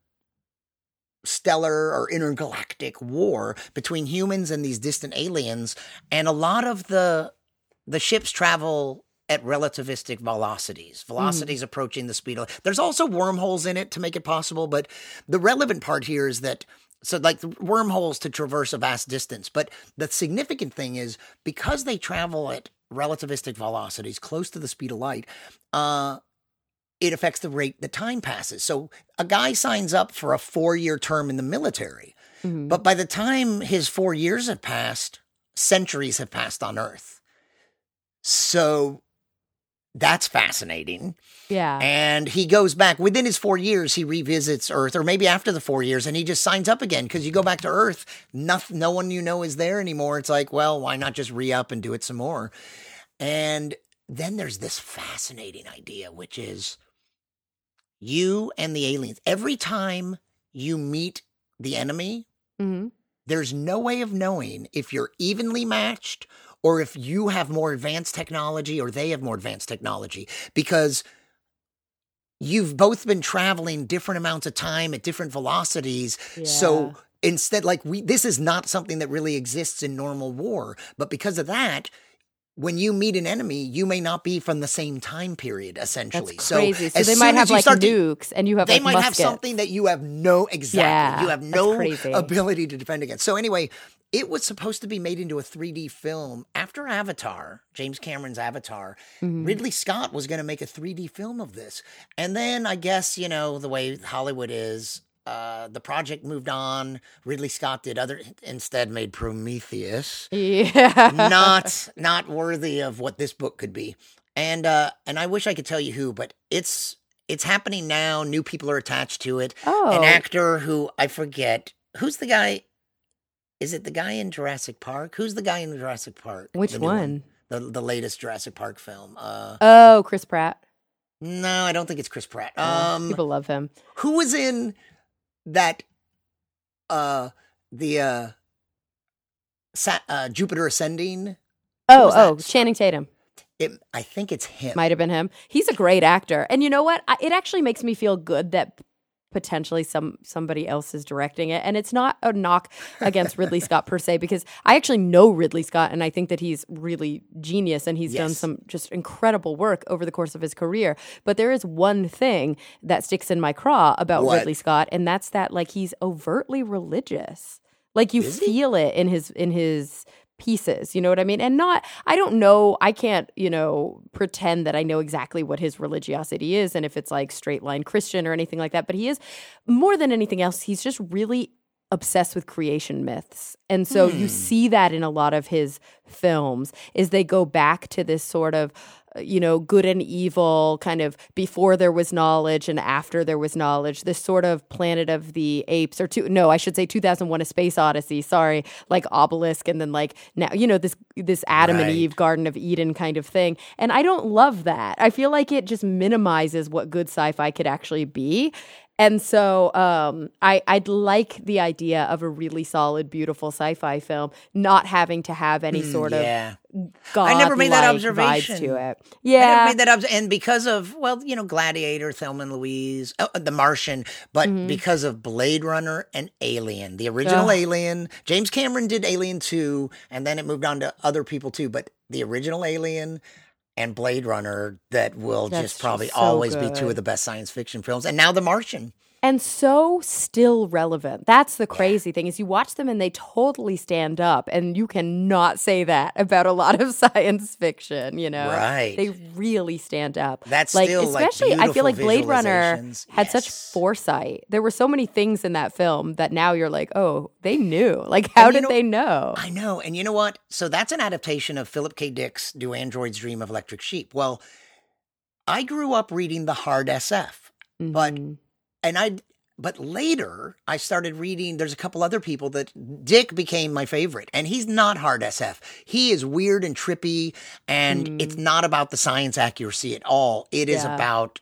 interstellar or intergalactic war between humans and these distant aliens, and a lot of the the ships travel at relativistic velocities, velocities mm. approaching the speed of light. There's also wormholes in it to make it possible, but the relevant part here is that, so like the wormholes to traverse a vast distance, but the significant thing is because they travel at relativistic velocities close to the speed of light, uh, it affects the rate that time passes. So a guy signs up for a four-year term in the military, mm-hmm. but by the time his four years have passed, centuries have passed on Earth. So that's fascinating. Yeah. And he goes back within his four years, he revisits Earth, or maybe after the four years, and he just signs up again. Because you go back to Earth, no, no one you know is there anymore. It's like, well, why not just re-up and do it some more? And then there's this fascinating idea, which is you and the aliens. Every time you meet the enemy, mm-hmm. there's no way of knowing if you're evenly matched or if you have more advanced technology or they have more advanced technology, because you've both been traveling different amounts of time at different velocities. Yeah. So instead, like we, this is not something that really exists in normal war, but because of that, when you meet an enemy, you may not be from the same time period, essentially. That's crazy. So, so they might have like nukes and you have They like might muskets. have something that you have no, exactly. Yeah, you have no crazy. ability to defend against. So anyway, it was supposed to be made into a three D film after Avatar, James Cameron's Avatar. Mm-hmm. Ridley Scott was going to make a three D film of this. And then I guess, you know, the way Hollywood is, Uh, the project moved on. Ridley Scott did other, instead made Prometheus. Yeah. Not, not worthy of what this book could be. And, uh, and I wish I could tell you who, but it's, it's happening now. New people are attached to it. Oh. An actor who I forget, who's the guy? Is it the guy in Jurassic Park? Who's the guy in Jurassic Park? Which the one? one? The, the latest Jurassic Park film. Uh, oh, Chris Pratt. No, I don't think it's Chris Pratt. Oh, Um, people love him. Who was in that, uh, the, uh, Sa- uh, Jupiter Ascending? Oh, oh, Channing Tatum. It, I think it's him. Might have been him. He's a great actor. And you know what? I, it actually makes me feel good that potentially some somebody else is directing it. And it's not a knock against Ridley Scott per se, because I actually know Ridley Scott and I think that he's really genius and he's Yes. done some just incredible work over the course of his career. But there is one thing that sticks in my craw about What? Ridley Scott, and that's that like he's overtly religious. Like you Is he? feel it in his in his pieces, you know what I mean? And not, I don't know, I can't, you know, pretend that I know exactly what his religiosity is and if it's like straight line Christian or anything like that. But he is, more than anything else, he's just really obsessed with creation myths. And so Hmm. you see that in a lot of his films, is they go back to this sort of, you know, good and evil, kind of before there was knowledge and after there was knowledge, this sort of Planet of the Apes, or two, no, I should say two thousand one: A Space Odyssey, sorry, like Obelisk, and then like now, you know, this this Adam and Right. Eve, Garden of Eden kind of thing. And I don't love that. I feel like it just minimizes what good sci-fi could actually be. And so um, I, I'd like the idea of a really solid, beautiful sci-fi film not having to have any Mm, sort yeah. of God I never made that vibes observation. to it. I never Yeah. made that obs- and because of, well, you know, Gladiator, Thelma and Louise, oh, The Martian, but Mhm. because of Blade Runner and Alien, the original Ugh. Alien. James Cameron did Alien two, and then it moved on to other people too, but the original Alien and Blade Runner, that will That's just probably just so always be two good. of the best science fiction films. And now The Martian. and so still relevant. That's the crazy yeah. thing is you watch them and they totally stand up, and you cannot say that about a lot of science fiction, you know? Right. They really stand up. That's like, still especially, like I feel like Blade Runner had yes. such foresight. There were so many things in that film that now you're like, oh, they knew. Like, how did know, they know? I know. And you know what? So that's an adaptation of Philip K. Dick's Do Androids Dream of Electric Sheep. Well, I grew up reading the hard S F, mm-hmm. but and I but later I started reading. There's a couple other people that Dick became my favorite, and he's not hard S F. He is weird and trippy, and mm. it's not about the science accuracy at all. It is yeah. about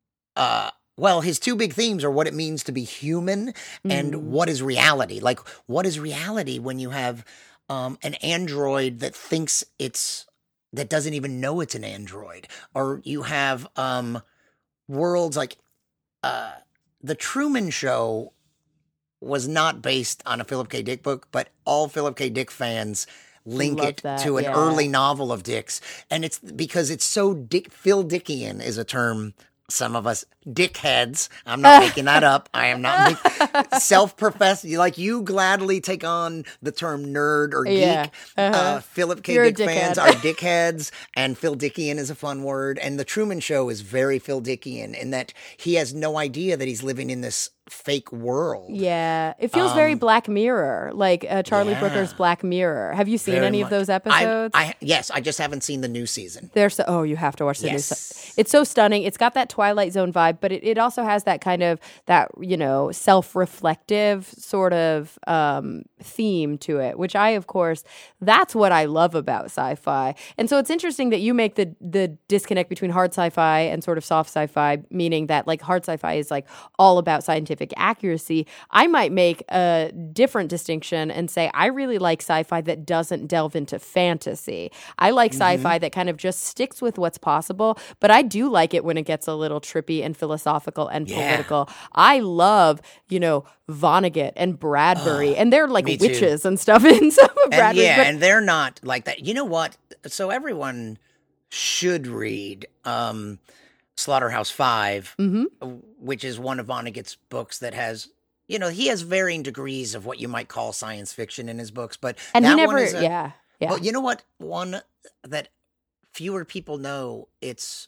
uh. Well, his two big themes are what it means to be human and mm. what is reality. Like, what is reality when you have um, an android that thinks it's, that doesn't even know it's an android? Or you have um, worlds like uh, The Truman Show was not based on a Philip K. Dick book, but all Philip K. Dick fans link Love it that, to an yeah. early novel of Dick's. And it's because it's so Dick, Phil Dickian is a term. Some of us dickheads. I'm not making that up. I am not self-professed. Like you gladly take on the term nerd or geek. Yeah. Uh-huh. Uh, Philip K. You're Dick fans are dickheads, and Phil Dickian is a fun word. And The Truman Show is very Phil Dickian in that he has no idea that he's living in this fake world. Yeah. It feels um, very Black Mirror, like uh, Charlie yeah. Brooker's Black Mirror. Have you seen very any much. of those episodes? I, I, yes, I just haven't seen the new season. They're so, oh, you have to watch the yes. new season. It's so stunning. It's got that Twilight Zone vibe, but it, it also has that kind of, that, you know, self-reflective sort of um, theme to it, which I, of course, that's what I love about sci-fi. And so it's interesting that you make the the disconnect between hard sci-fi and sort of soft sci-fi, meaning that like hard sci-fi is like all about scientific accuracy. I might make a different distinction and say I really like sci-fi that doesn't delve into fantasy. I like mm-hmm. sci-fi that kind of just sticks with what's possible, but I do like it when it gets a little trippy and philosophical and yeah. political. I love, you know, Vonnegut and Bradbury, oh, and they're like witches too. And stuff in some of Bradbury's. Yeah, but- and they're not like that. You know what? So everyone should read um, Slaughterhouse Five, mm-hmm. which is one of Vonnegut's books that has, you know, he has varying degrees of what you might call science fiction in his books, but and that he never, one is a, yeah, yeah. Well, you know what? One that fewer people know. It's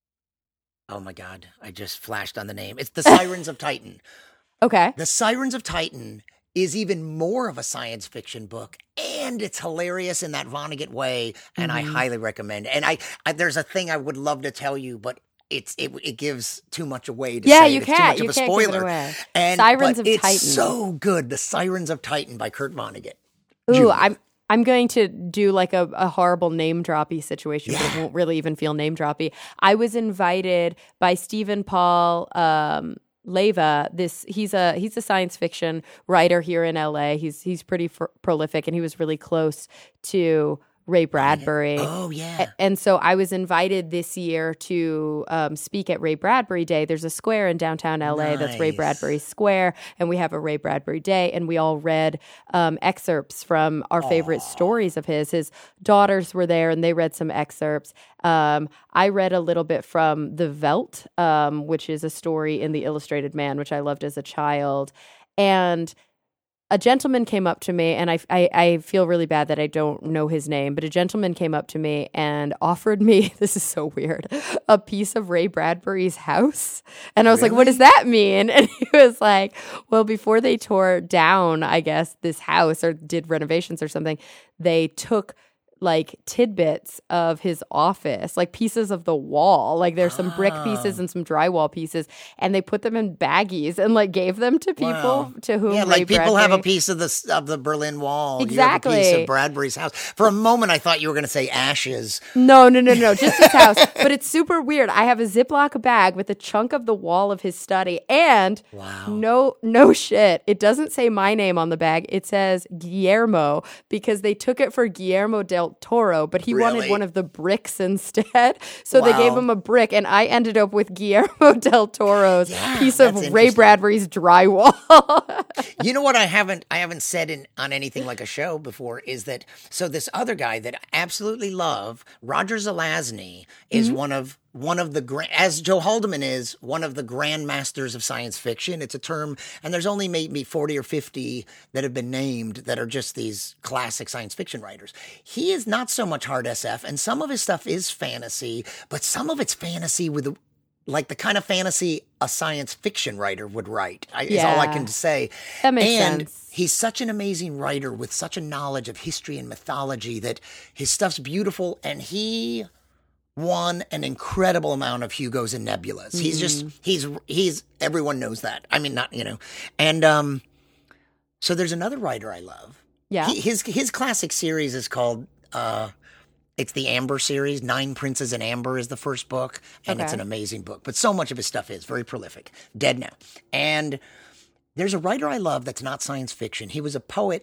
oh my god, I just flashed on the name. It's The Sirens of Titan. Okay, The Sirens of Titan is even more of a science fiction book, and it's hilarious in that Vonnegut way, and mm-hmm. I highly recommend. And I, I, there's a thing I would love to tell you, but it's it it gives too much away to yeah, say. you It's can't. too much You of a can't spoiler. give it away. And Sirens but of it's Titan. so good. The Sirens of Titan by Kurt Vonnegut. Ooh, Julia. I'm I'm going to do like a, a horrible name droppy situation, Yeah. but it won't really even feel name droppy. I was invited by Stephen Paul um, Leva. This he's a he's a science fiction writer here in L A. He's he's pretty fr- prolific, and he was really close to Ray Bradbury. Oh, yeah. A- And so I was invited this year to um, speak at Ray Bradbury Day. There's a square in downtown L A that's Ray Nice. Bradbury Square, and we have a Ray Bradbury Day, and we all read um, excerpts from our favorite stories of his. His daughters were there, and they read some excerpts. Um, I read a little bit from The Veldt, um, which is a story in The Illustrated Man, which I loved as a child. And a gentleman came up to me, and I, I, I feel really bad that I don't know his name, but a gentleman came up to me and offered me, this is so weird, a piece of Ray Bradbury's house. And I was Really? like, what does that mean? And he was like, well, before they tore down, I guess, this house or did renovations or something, they took like tidbits of his office, like pieces of the wall. Like there's some brick pieces and some drywall pieces, and they put them in baggies and like gave them to people Wow. to whom Yeah, Ray like people have a Bradbury- piece of the of the Berlin Wall. Exactly. You have a piece of Bradbury's house. For a moment, I thought you were going to say ashes. No, no, no, no, just his house. But it's super weird. I have a Ziploc bag with a chunk of the wall of his study, and Wow. no, no shit. It doesn't say my name on the bag. It says Guillermo because they took it for Guillermo del Toro, but he wanted Really? one of the bricks instead. So they gave Wow. him a brick, and I ended up with Guillermo del Toro's Yeah, piece of that's Ray interesting. Bradbury's drywall. You know what I haven't I haven't said in on anything like a show before is that so this other guy that I absolutely love, Roger Zelazny, is Mm-hmm. one of one of the grand, as Joe Haldeman is one of the grandmasters of science fiction. It's a term, and there's only maybe forty or fifty that have been named that are just these classic science fiction writers. He is not so much hard S F, and some of his stuff is fantasy, but some of it's fantasy with like the kind of fantasy a science fiction writer would write, I, yeah. is all I can say. That makes and sense. He's such an amazing writer with such a knowledge of history and mythology that his stuff's beautiful, and he won an incredible amount of Hugos and Nebulas. Mm-hmm. He's just, he's, he's, everyone knows that. I mean, not, you know, and um, so there's another writer I love. Yeah. He, his, his classic series is called, uh, it's the Amber series. Nine Princes in Amber is the first book, and okay. it's an amazing book. But so much of his stuff is very prolific. Dead now. And there's a writer I love that's not science fiction. He was a poet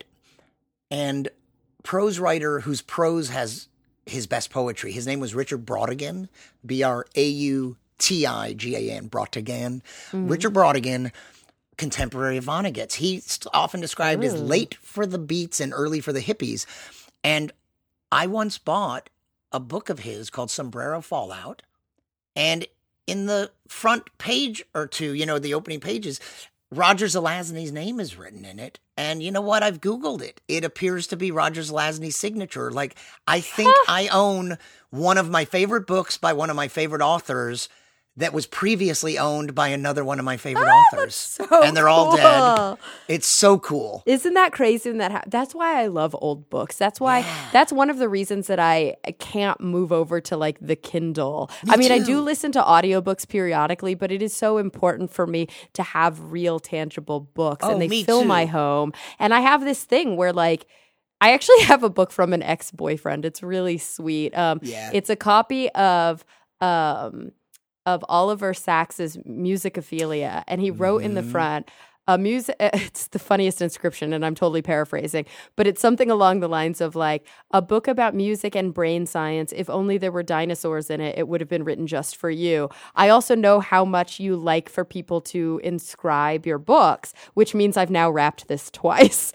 and prose writer whose prose has his best poetry. His name was Richard Brautigan, B R A U T I G A N, Brautigan. Mm-hmm. Richard Brautigan, contemporary of Vonnegut's. He's often described Ooh. as late for the Beats and early for the hippies. And I once bought a book of his called Sombrero Fallout, and in the front page or two, you know, the opening pages, Roger Zelazny's name is written in it. And you know what? I've Googled it. It appears to be Roger Zelazny's signature. Like, I think I own one of my favorite books by one of my favorite authors that was previously owned by another one of my favorite ah, authors. So and they're cool. all dead. It's so cool. Isn't that crazy when that ha- that's why I love old books. That's why yeah. that's one of the reasons that I can't move over to like the Kindle. Me I mean, too. I do listen to audiobooks periodically, but it is so important for me to have real tangible books oh, and they me fill too. my home. And I have this thing where like I actually have a book from an ex-boyfriend. It's really sweet. Um yeah. It's a copy of um of Oliver Sacks's Musicophilia, and he wrote mm-hmm. in the front, a music. It's the funniest inscription, and I'm totally paraphrasing, but it's something along the lines of like, a book about music and brain science. If only there were dinosaurs in it, it would have been written just for you. I also know how much you like for people to inscribe your books, which means I've now wrapped this twice.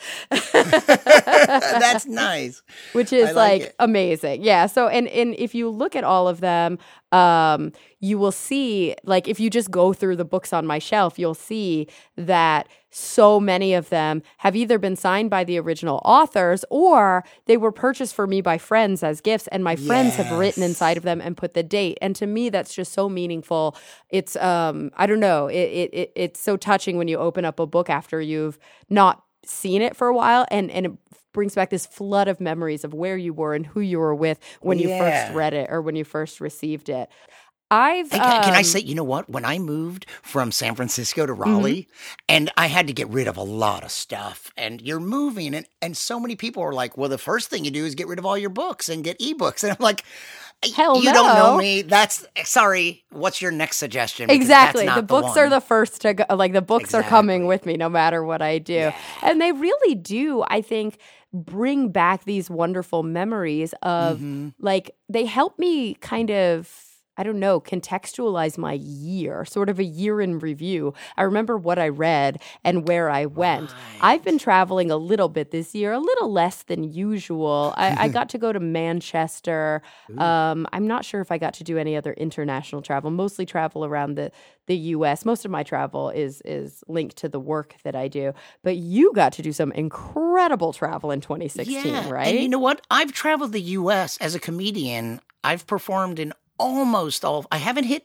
That's nice. Which is I like, like it. amazing. Yeah. So, and, and if you look at all of them, um, you will see, like, if you just go through the books on my shelf, you'll see that so many of them have either been signed by the original authors or they were purchased for me by friends as gifts, and my friends yes. have written inside of them and put the date. And to me, that's just so meaningful. It's, um, I don't know, it, it, it it's so touching when you open up a book after you've not seen it for a while, and, and it brings back this flood of memories of where you were and who you were with when you yeah. first read it or when you first received it. I've hey, can, um, can I say, you know what? When I moved from San Francisco to Raleigh, mm-hmm. and I had to get rid of a lot of stuff, and you're moving, and, and so many people are like, well, the first thing you do is get rid of all your books and get ebooks. And I'm like, hell you no. don't know me. That's, sorry, what's your next suggestion? Because exactly. that's not the books the are the first to go, like the books exactly. are coming with me no matter what I do. Yeah. And they really do, I think, bring back these wonderful memories of mm-hmm. like, they help me kind of, I don't know, contextualize my year, sort of a year in review. I remember what I read and where I went. Right. I've been traveling a little bit this year, a little less than usual. I, I got to go to Manchester. Um, I'm not sure if I got to do any other international travel, mostly travel around the, the U S. Most of my travel is is linked to the work that I do. But you got to do some incredible travel in twenty sixteen, yeah. right? And you know what? I've traveled the U S as a comedian. I've performed in almost all. I haven't hit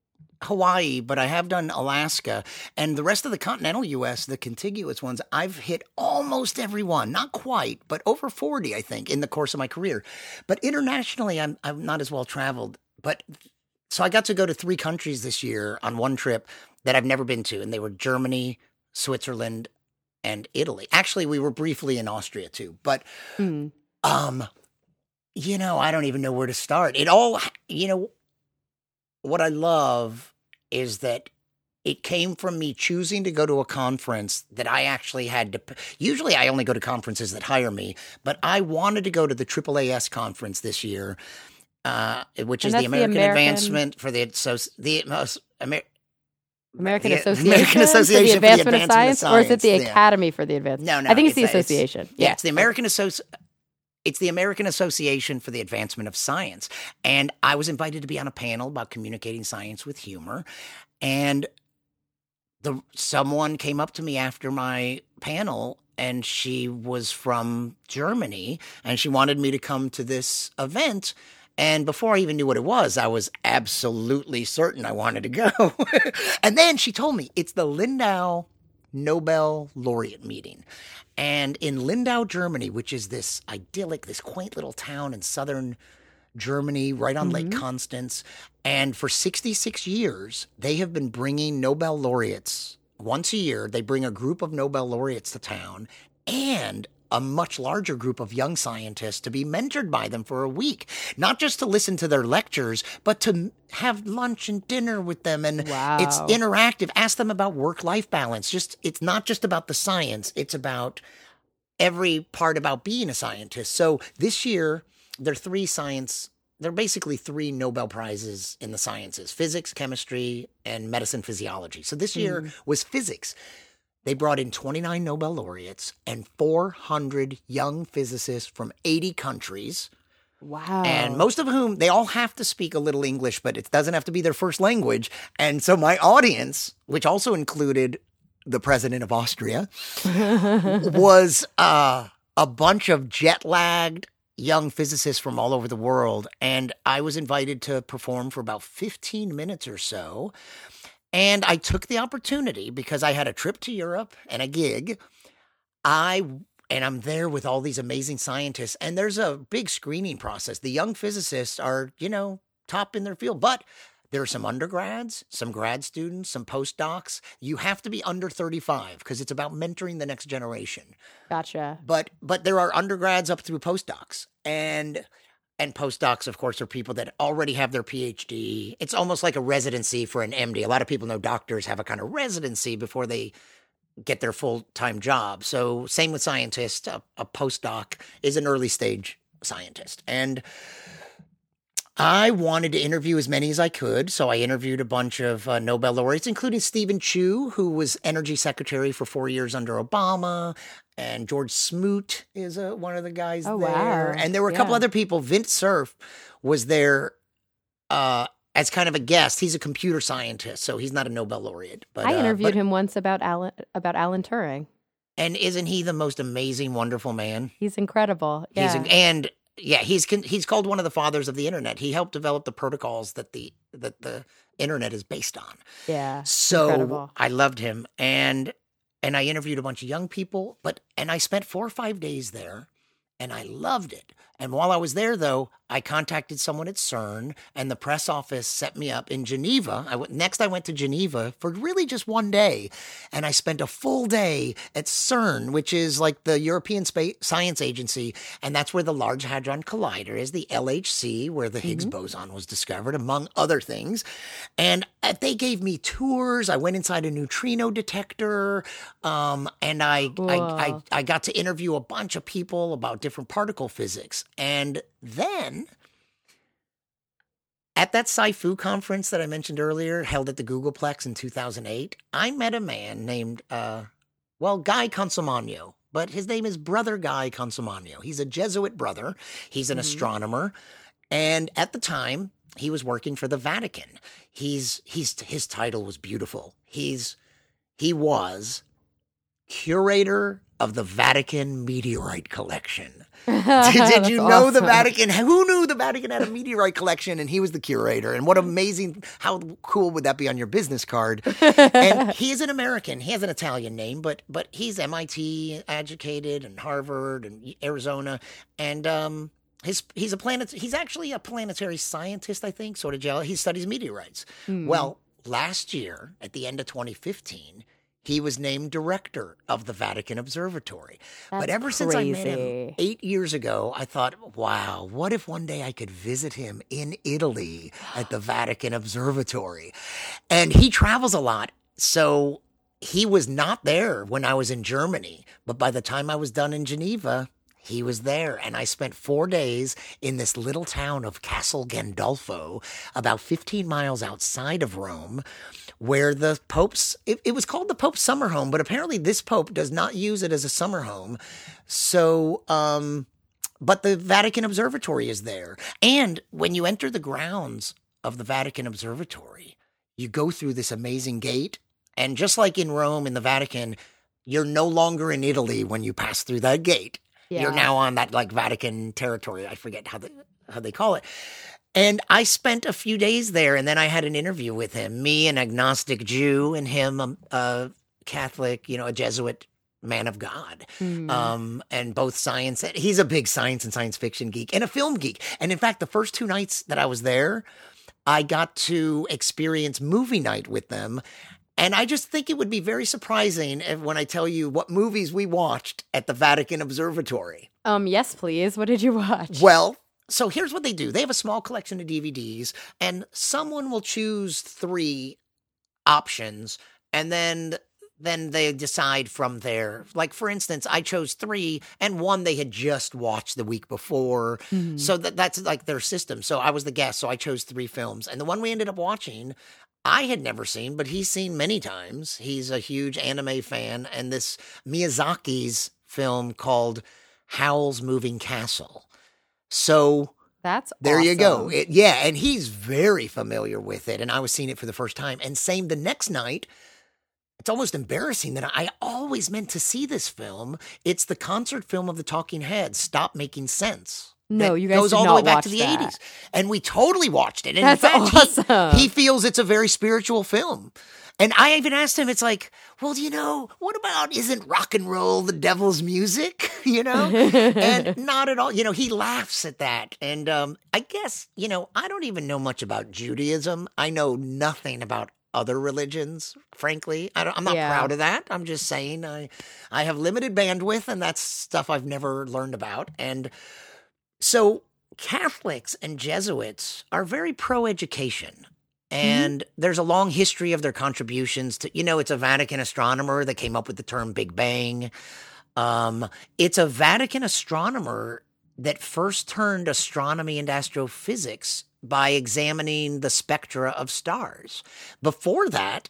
Hawaii, but I have done Alaska, and the rest of the continental U S, the contiguous ones, I've hit almost every one. Not quite, but over forty, I think, in the course of my career. But internationally, I'm I'm not as well traveled. But so I got to go to three countries this year on one trip that I've never been to, and they were Germany, Switzerland, and Italy. Actually, we were briefly in Austria too, but mm. um. You know, I don't even know where to start. It all, you know, what I love is that it came from me choosing to go to a conference that I actually had to, usually I only go to conferences that hire me, but I wanted to go to the triple A S conference this year, uh, which is the American, the American Advancement for the, so, the uh, Amer- American the Association, American Association for the Advancement, for the Advancement of, Science, of Science, or is it the yeah. Academy for the Advancement? No, no. I think it's, it's the a, association. It's, yeah, yeah, it's the American Association. It's the American Association for the Advancement of Science. And I was invited to be on a panel about communicating science with humor. And the someone came up to me after my panel, and she was from Germany, and she wanted me to come to this event. And before I even knew what it was, I was absolutely certain I wanted to go. And then she told me it's the Lindau Nobel Laureate meeting. And in Lindau, Germany, which is this idyllic, this quaint little town in southern Germany, right on mm-hmm. Lake Constance. And for sixty-six years, they have been bringing Nobel laureates. Once a year, they bring a group of Nobel laureates to town and a much larger group of young scientists to be mentored by them for a week, not just to listen to their lectures, but to have lunch and dinner with them. And wow. It's interactive. Ask them about work-life balance. Just it's not just about the science. It's about every part about being a scientist. So this year, there are three science, there are basically three Nobel Prizes in the sciences: physics, chemistry, and medicine physiology. So this year mm. was physics. They brought in twenty-nine Nobel laureates and four hundred young physicists from eighty countries. Wow. And most of whom, they all have to speak a little English, but it doesn't have to be their first language. And so my audience, which also included the president of Austria, was uh, a bunch of jet-lagged young physicists from all over the world. And I was invited to perform for about fifteen minutes or so. And I took the opportunity because I had a trip to Europe and a gig. I and I'm there with all these amazing scientists, and there's a big screening process. The young physicists are, you know, top in their field, but there are some undergrads, some grad students, some postdocs. You have to be under thirty-five because it's about mentoring the next generation. Gotcha. But but there are undergrads up through postdocs, and And postdocs, of course, are people that already have their P H D. It's almost like a residency for an M D. A lot of people know doctors have a kind of residency before they get their full-time job. So same with scientists. A, a postdoc is an early stage scientist. And I wanted to interview as many as I could. So I interviewed a bunch of uh, Nobel laureates, including Stephen Chu, who was energy secretary for four years under Obama. And George Smoot is uh, one of the guys oh, there. Wow. And there were a yeah. couple other people. Vint Cerf was there uh, as kind of a guest. He's a computer scientist, so he's not a Nobel laureate. But I interviewed uh, but, him once about Alan, about Alan Turing. And isn't he the most amazing, wonderful man? He's incredible. Yeah. He's, and yeah, he's he's called one of the fathers of the internet. He helped develop the protocols that the that the internet is based on. Yeah. So incredible. I loved him. And And I interviewed a bunch of young people, but and I spent four or five days there, and I loved it. And while I was there, though, I contacted someone at CERN, and the press office set me up in Geneva. I went, next, I went to Geneva for really just one day, and I spent a full day at CERN, which is like the European Space Science Agency, and that's where the Large Hadron Collider is, the L H C, where the Higgs mm-hmm. boson was discovered, among other things. And they gave me tours. I went inside a neutrino detector, um, and I, I, I, I got to interview a bunch of people about different particle physics. And then at that SciFu conference that I mentioned earlier, held at the Googleplex in two thousand eight, I met a man named, uh, well, Guy Consolmagno, but his name is Brother Guy Consolmagno. He's a Jesuit brother. He's an mm-hmm. astronomer. And at the time, he was working for the Vatican. He's, he's, his title was beautiful. He's, he was curator of the Vatican meteorite collection. Did, did you know awesome. the Vatican? Who knew the Vatican had a meteorite collection and he was the curator? And what amazing, how cool would that be on your business card? And he is an American. He has an Italian name, but but he's M I T educated and Harvard and Arizona. And um, his he's a planet. He's actually a planetary scientist, I think, sort of jealous. He studies meteorites. Mm. Well, last year, at the end of twenty fifteen, he was named director of the Vatican Observatory. That's but ever crazy. since I met him eight years ago, I thought, wow, what if one day I could visit him in Italy at the Vatican Observatory? And he travels a lot. So he was not there when I was in Germany. But by the time I was done in Geneva, he was there. And I spent four days in this little town of Castel Gandolfo, about fifteen miles outside of Rome, where the Pope's, it, it was called the Pope's summer home, but apparently this Pope does not use it as a summer home. So, um, but the Vatican Observatory is there. And when you enter the grounds of the Vatican Observatory, you go through this amazing gate. And just like in Rome, in the Vatican, you're no longer in Italy when you pass through that gate. Yeah. You're now on that like Vatican territory. I forget how they, how they call it. And I spent a few days there, and then I had an interview with him. Me, an agnostic Jew, and him, a, a Catholic, you know, a Jesuit man of God. Mm. Um, and both science, he's a big science and science fiction geek and a film geek. And in fact, the first two nights that I was there, I got to experience movie night with them. And I just think it would be very surprising if, when I tell you what movies we watched at the Vatican Observatory. Um, yes, please. What did you watch? Well, so here's what they do. They have a small collection of D V Ds, and someone will choose three options, and then then they decide from there. Like, for instance, I chose three, and one they had just watched the week before. Mm-hmm. So that that's like their system. So I was the guest, so I chose three films. And the one we ended up watching, I had never seen, but he's seen many times. He's a huge anime fan, and this Miyazaki's film called Howl's Moving Castle. So that's there awesome. You go. It, yeah, and he's very familiar with it, and I was seeing it for the first time. And same the next night, it's almost embarrassing that I always meant to see this film. It's the concert film of the Talking Heads, Stop Making Sense. No, it you guys goes did all not the way back watch to the that. eighties. And we totally watched it. And That's in fact, awesome. he, he feels it's a very spiritual film. And I even asked him, it's like, well, you know, what about isn't rock and roll the devil's music, you know? And not at all. You know, he laughs at that. And um, I guess, you know, I don't even know much about Judaism. I know nothing about other religions, frankly. I don't, I'm not yeah. proud of that. I'm just saying I, I have limited bandwidth, and that's stuff I've never learned about. And so Catholics and Jesuits are very pro-education. And mm-hmm. there's a long history of their contributions to, you know, it's a Vatican astronomer that came up with the term Big Bang. Um, it's a Vatican astronomer that first turned astronomy and astrophysics by examining the spectra of stars. Before that,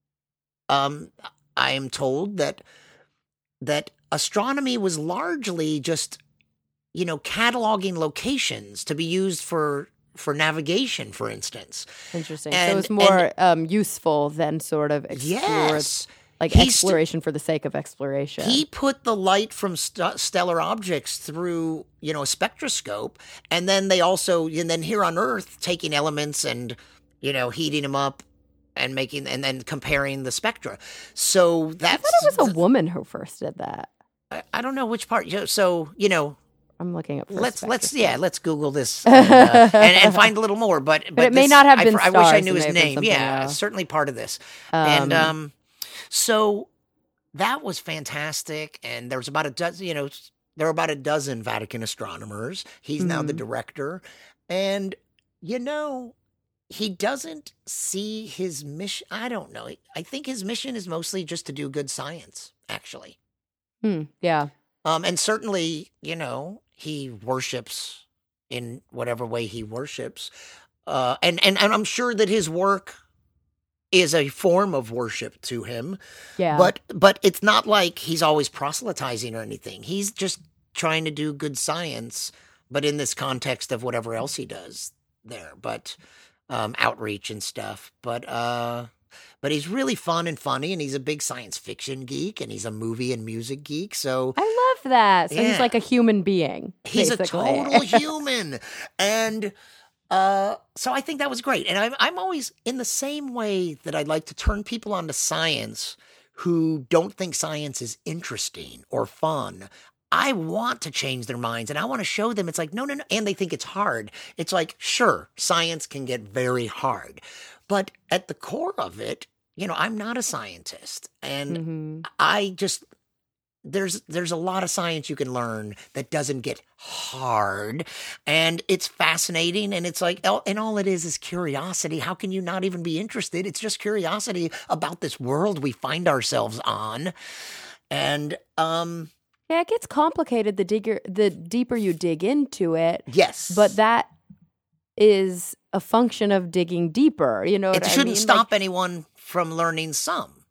um, I am told that that astronomy was largely just, you know, cataloging locations to be used for for navigation, for instance. Interesting. And, so it's more and, um, useful than sort of explore, yes. like He's exploration st- for the sake of exploration. He put the light from st- stellar objects through, you know, a spectroscope, and then they also, and then here on Earth, taking elements and, you know, heating them up and making, and then comparing the spectra. So that's. I thought it was a woman who first did that. I, I don't know which part. So, you know. I'm looking up. Let's let's yeah let's Google this and, uh, and, and find a little more. But but, but it this, may not have been. I, stars, I wish I knew it his name. Yeah, else. Certainly part of this. Um, and um, so that was fantastic. And there was about a dozen. You know, there were about a dozen Vatican astronomers. He's mm-hmm. now the director, and you know, he doesn't see his mission. I don't know. I think his mission is mostly just to do good science. Actually. Hmm, yeah. Um, and certainly, you know. He worships in whatever way he worships. Uh, and, and, and I'm sure that his work is a form of worship to him. Yeah. But but it's not like he's always proselytizing or anything. He's just trying to do good science, but in this context of whatever else he does there. But um, outreach and stuff. But uh, but he's really fun and funny, and he's a big science fiction geek, and he's a movie and music geek. So I love that. So yeah. he's like a human being. He's basically. a total human. And uh, so I think that was great. And I'm, I'm always in the same way that I'd like to turn people onto science who don't think science is interesting or fun. I want to change their minds, and I want to show them it's like, no, no, no. And they think it's hard. It's like, sure, science can get very hard. But at the core of it, you know, I'm not a scientist. And mm-hmm. I just... There's there's a lot of science you can learn that doesn't get hard, and it's fascinating, and it's like, and all it is is curiosity. How can you not even be interested? It's just curiosity about this world we find ourselves on, and um, yeah, it gets complicated the digger the deeper you dig into it. Yes, but that is a function of digging deeper. You know, what it I shouldn't mean? stop like, anyone from learning some.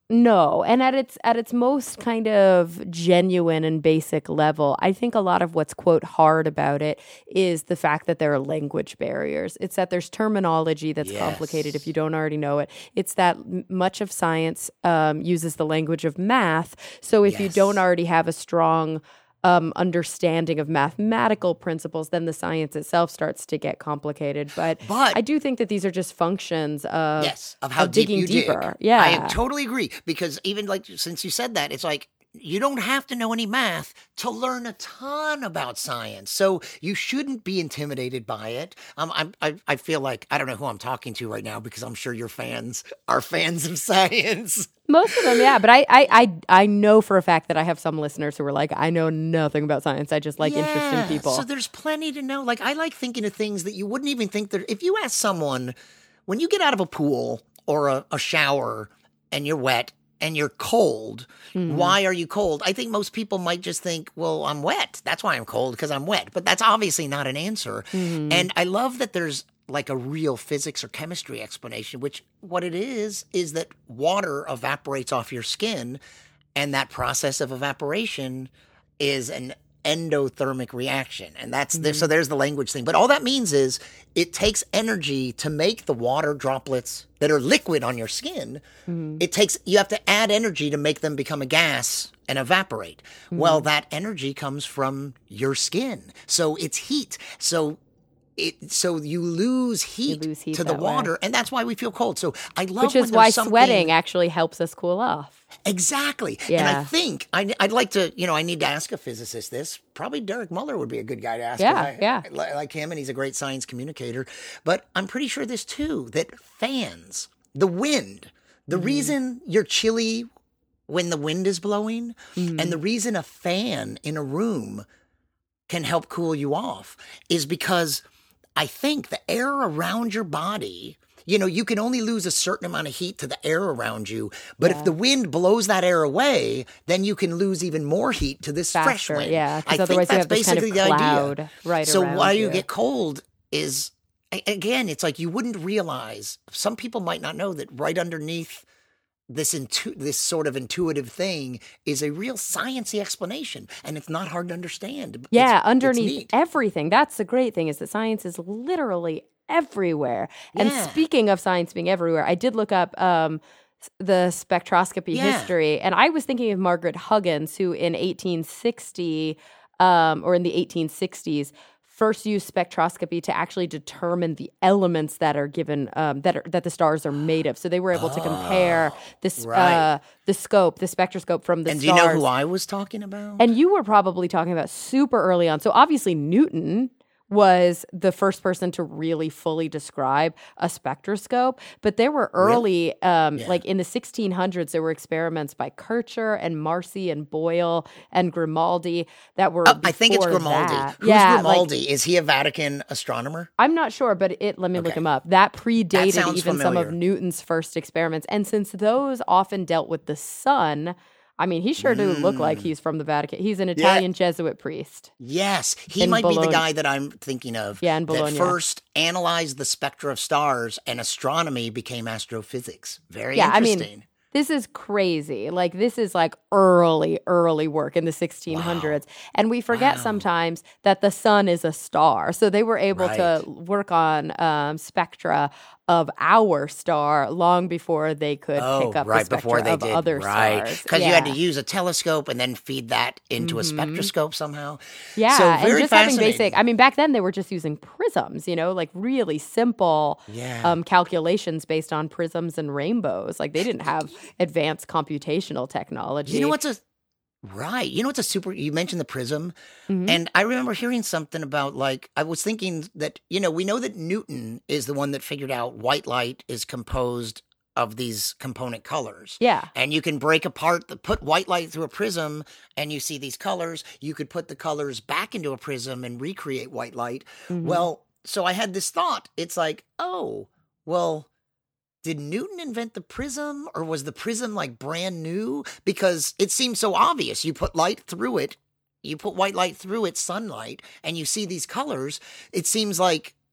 No, and at its at its most kind of genuine and basic level, I think a lot of what's quote hard about it is the fact that there are language barriers. It's that there's terminology that's Yes. complicated if you don't already know it. It's that m- much of science um, uses the language of math. So if you Yes. don't already have a strong um, understanding of mathematical principles, then the science itself starts to get complicated. But, But- I do think that these are just functions of Yes, of how deep digging you deeper. dig. Yeah, I totally agree because even like since you said that, it's like you don't have to know any math to learn a ton about science. So you shouldn't be intimidated by it. Um, I'm, I I feel like I don't know who I'm talking to right now because I'm sure your fans are fans of science. Most of them, yeah. But I, I, I, I know for a fact that I have some listeners who are like, I know nothing about science. I just like interesting Yeah, people. So there's plenty to know. Like I like thinking of things that you wouldn't even think that if you ask someone when you get out of a pool or a, a shower and you're wet and you're cold, Mm-hmm. why are you cold? I think most people might just think, well, I'm wet. That's why I'm cold because I'm wet. But that's obviously not an answer. Mm-hmm. And I love that there's like a real physics or chemistry explanation, which what it is is that water evaporates off your skin, and that process of evaporation is an endothermic reaction. And that's Mm-hmm. there. So there's the language thing. But all that means is it takes energy to make the water droplets that are liquid on your skin. Mm-hmm. It takes, you have to add energy to make them become a gas and evaporate. Mm-hmm. Well, that energy comes from your skin. So it's heat. So it, so you lose heat, lose heat to the that way. water, and that's why we feel cold. So I love Which is when why there's something- sweating actually helps us cool off. Exactly. And I Yeah. think I, I'd like to, you know, I need to ask a physicist this. Probably Derek Muller would be a good guy to ask. 'cause Yeah, I, yeah. I li- like him, and he's a great science communicator. But I'm pretty sure this too, that fans, the wind, the Mm-hmm. reason you're chilly when the wind is blowing, Mm-hmm. and the reason a fan in a room can help cool you off is because I think the air around your body, you know, you can only lose a certain amount of heat to the air around you. But if the wind blows that air away, then you can lose even more heat to this fresh Faster, wind. yeah, 'cause I otherwise think you that's have this kind of basically the cloud idea. right so around why you you. get cold is, a- again, it's like you wouldn't realize. Some people might not know that right underneath this intu- this sort of intuitive thing is a real sciencey explanation, and it's not hard to understand. Yeah, It's- it's underneath neat. everything. That's the great thing is that science is literally everywhere. And Yeah. speaking of science being everywhere, I did look up um, s- the spectroscopy Yeah. history, and I was thinking of Margaret Huggins, who in eighteen sixty um, or in the eighteen sixties first used spectroscopy to actually determine the elements that are given um, that are, that the stars are made of. So they were able to compare this right. uh, the scope, the spectroscope from the And do you stars. know who I was talking about? And you were probably talking about super early on. So obviously Newton was the first person to really fully describe a spectroscope. But there were early, um, Yeah. like in the sixteen hundreds, there were experiments by Kircher and Marcy and Boyle and Grimaldi that were. Oh, I think it's before Grimaldi. that. Who's yeah, like, Grimaldi? Is he a Vatican astronomer? I'm not sure, but it. Let me look Okay. him up. That predated sounds even some of familiar. Newton's first experiments, and since those often dealt with the sun, I mean, he sure do look like he's from the Vatican. He's an Italian Jesuit priest. Yes, he In might be Bologna. the guy that I'm thinking of. Yeah, in that Bologna. first analyzed the spectra of stars, and astronomy became astrophysics. Very Yeah, I interesting. mean, this is crazy. Like, this is like early, early work in the sixteen hundreds. And we forget Wow. sometimes that the sun is a star. So they were able to Right. work on um, spectra of our star long before they could Oh, pick up right the spectra before they of did, other right? stars. Because you had to Yeah. use a telescope and then feed that into a spectroscope somehow. Yeah, so and very just having fascinating. basic. I mean, back then they were just using prisms, you know, like really simple Yeah. um, calculations based on prisms and rainbows. Like they didn't have advanced computational technology. You know what's a right? You know what's a super? You mentioned the prism, Mhm. and I remember hearing something about like I was thinking that you know we know that Newton is the one that figured out white light is composed of these component colors. Yeah. And you can break apart the put white light through a prism and you see these colors. You could put the colors back into a prism and recreate white light. Mhm. Well, so I had this thought. It's like, oh, well, did Newton invent the prism or was the prism like brand new? Because it seems so obvious. You put light through it, you put white light through it, sunlight, and you see these colors. It seems like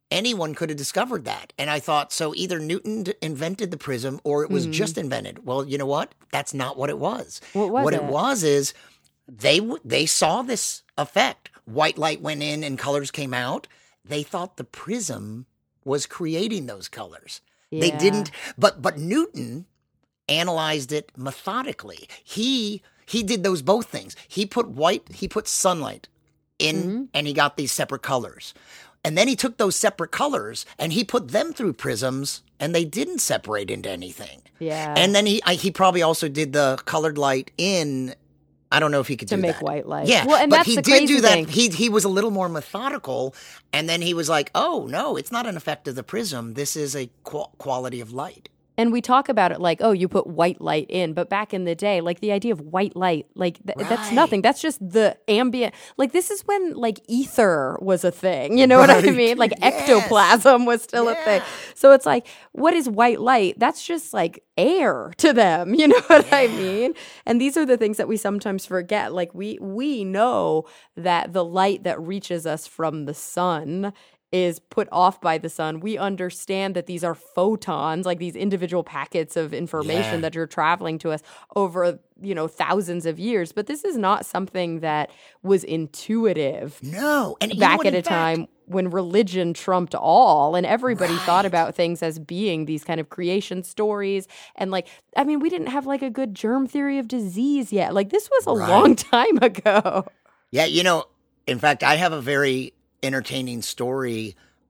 anyone could have discovered that. And I thought, so either Newton d- invented the prism or it was Mhm. just invented. Well, you know what? That's not what it was. What was what it? it was is they w- they saw this effect. White light went in and colors came out. They thought the prism was creating those colors. They Yeah. didn't, but but Newton analyzed it methodically. He he did those both things. He put white, he put sunlight in, Mhm. and he got these separate colors. And then he took those separate colors and he put them through prisms, and they didn't separate into anything. Yeah. And then he I, he probably also did the colored light in. I don't know if he could to do make that. white light. Yeah, Well, and but that's he the did crazy do that. thing. He he was a little more methodical, and then he was like, "Oh no, it's not an effect of the prism. This is a qu- quality of light." And we talk about it like, oh, you put white light in. But back in the day, like the idea of white light, like th- that's Right. nothing. That's just the ambient. Like this is when like ether was a thing. You know what I Right. mean? Like Yes. ectoplasm was still a thing. Yeah. So it's like, what is white light? That's just like air to them. You know what I mean? And these are the things that we sometimes forget. Like we we know that the light that reaches us from the sun is put off by the sun. We understand that these are photons, like these individual packets of information Yeah. that are traveling to us over, you know, thousands of years. But this is not something that was intuitive No, and you know back what, at in a fact- time when religion trumped all and everybody thought Right. about things as being these kind of creation stories. And like, I mean, we didn't have like a good germ theory of disease yet. Like this was a Right. long time ago. Yeah, you know, in fact, I have a very entertaining story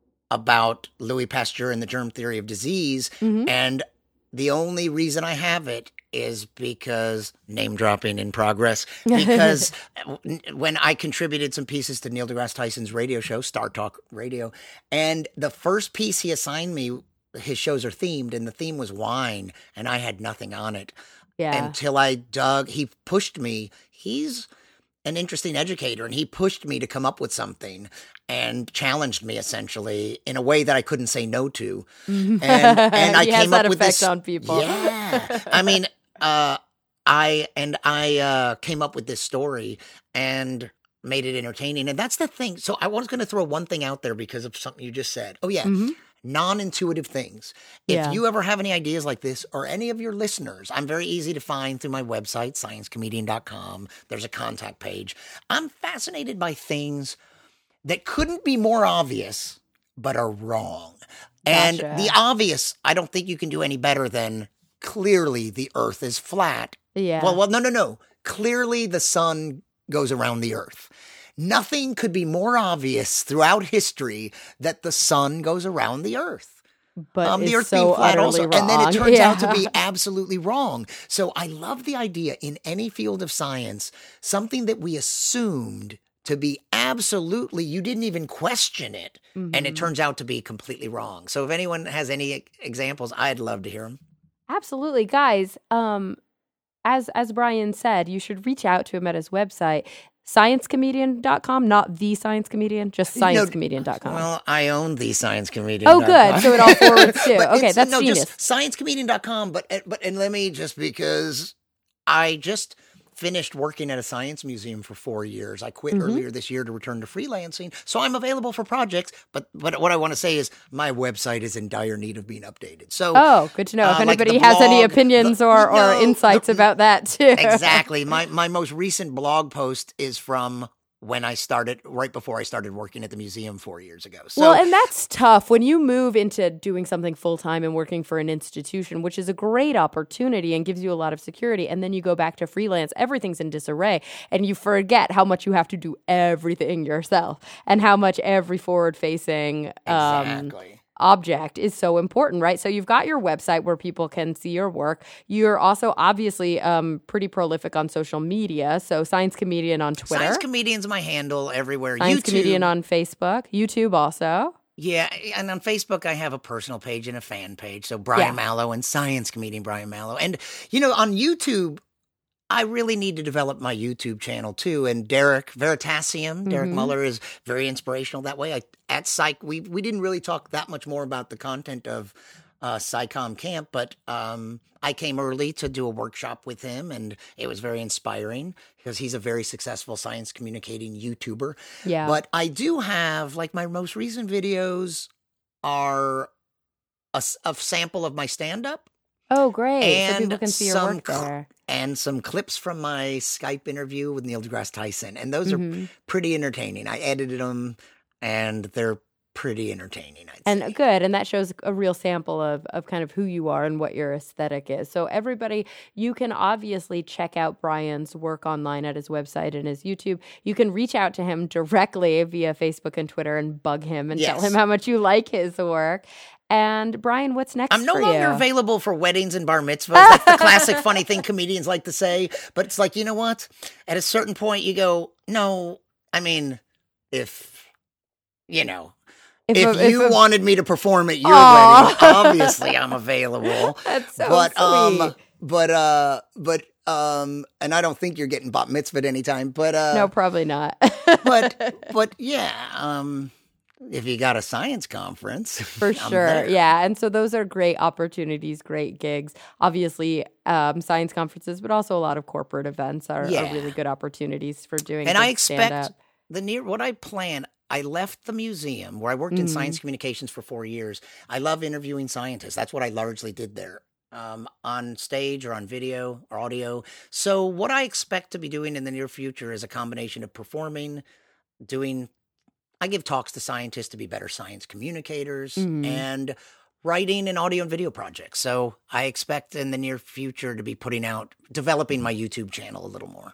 about Louis Pasteur and the germ theory of disease. Mhm. And the only reason I have it is because name dropping in progress. Because when I contributed some pieces to Neil deGrasse Tyson's radio show, Star Talk Radio, and the first piece he assigned me, his shows are themed, and the theme was wine, and I had nothing on it Yeah. until I dug. He pushed me. He's an interesting educator, and he pushed me to come up with something and challenged me essentially in a way that I couldn't say no to. And, and I He came has that up with effect this on people. Yeah, I mean, uh, I and I uh, came up with this story and made it entertaining, and that's the thing. So I was going to throw one thing out there because of something you just said. Oh yeah. Mhm. Non-intuitive things. If Yeah. you ever have any ideas like this, or any of your listeners, I'm very easy to find through my website, science comedian dot com. There's a contact page. I'm fascinated by things that couldn't be more obvious, but are wrong. And Gotcha. the obvious, I don't think you can do any better than clearly the earth is flat. Yeah. Well, well, no, no, no. Clearly the sun goes around the earth. Nothing could be more obvious throughout history that the sun goes around the earth. but Um, it's the earth so being flat utterly also. wrong. And then it turns out to Yeah. be absolutely wrong. So I love the idea in any field of science, something that we assumed to be absolutely, you didn't even question it. And it Mhm. turns out to be completely wrong. So if anyone has any e- examples, I'd love to hear them. Absolutely, guys. Um, as as Brian said, you should reach out to him at his website, science comedian dot com, not the science comedian, just science comedian dot com. Well, I own the science comedian. Oh, good. So it all forwards too. But Okay, it's- that's no, genius. just science comedian dot com. But but and let me just because I just finished working at a science museum for four years. I quit Mhm. earlier this year to return to freelancing, so I'm available for projects. But but what I want to say is my website is in dire need of being updated. So Oh, good to know. if uh, like the anybody has any blog, opinions the- or, or no, insights no, about that too. exactly. My my most recent blog post is from when I started, right before I started working at the museum four years ago. So Well, and that's tough when you move into doing something full time and working for an institution, which is a great opportunity and gives you a lot of security. And then you go back to freelance, everything's in disarray, and you forget how much you have to do everything yourself and how much every forward facing um, exactly. object is so important, right? So you've got your website where people can see your work. You're also obviously um, pretty prolific on social media. So Science Comedian on Twitter, Science Comedian's my handle everywhere. Science YouTube, Comedian on Facebook, YouTube also. yeah, and on Facebook I have a personal page and a fan page. So Brian Yeah. Mallow and Science Comedian Brian Mallow. And you know, on YouTube, I really need to develop my YouTube channel too. And Derek Veritasium, Derek Mhm. Muller is very inspirational that way. I, at Psych, we we didn't really talk that much more about the content of uh, SciComm Camp, but um, I came early to do a workshop with him, and it was very inspiring because he's a very successful science communicating YouTuber. Yeah. But I do have, like, my most recent videos are a, s- a sample of my stand-up. Oh, great. And so people can see your some work cl- there. and some clips from my Skype interview with Neil deGrasse Tyson. And those Mhm. are pretty entertaining. I edited them, and they're pretty entertaining, I'd And say. good. And that shows a real sample of, of kind of who you are and what your aesthetic is. So everybody, you can obviously check out Brian's work online at his website and his YouTube. You can reach out to him directly via Facebook and Twitter and bug him and tell Yes. him how much you like his work. And Brian, what's next I'm no for longer you? available for weddings and bar mitzvahs. That's the classic funny thing comedians like to say. But it's like, you know what? At a certain point, you go, no, I mean, if, you know, if, a- if you a- wanted me to perform at your Aw. wedding, obviously I'm available. That's so but, sweet. um, but, uh, but, um, and I don't think you're getting bat mitzvahed anytime, but, uh, no, probably not. but, but yeah, um, if you got a science conference, For I'm sure. there. Yeah. And so those are great opportunities, great gigs. Obviously, um, science conferences, but also a lot of corporate events are, Yeah. are really good opportunities for doing And good I expect stand-up. the near what I plan. I left the museum where I worked in science communications for four years. I love interviewing scientists. That's what I largely did there, um, on stage or on video or audio. So what I expect to be doing in the near future is a combination of performing, doing. I give talks to scientists to be better science communicators, Mhm. and writing and audio and video projects. So I expect in the near future to be putting out, developing my YouTube channel a little more.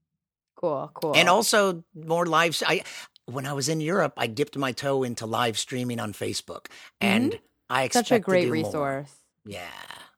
Cool, cool. And also more live. I when I was in Europe, I dipped my toe into live streaming on Facebook, and I expect Such a great to do resource. More. Yeah.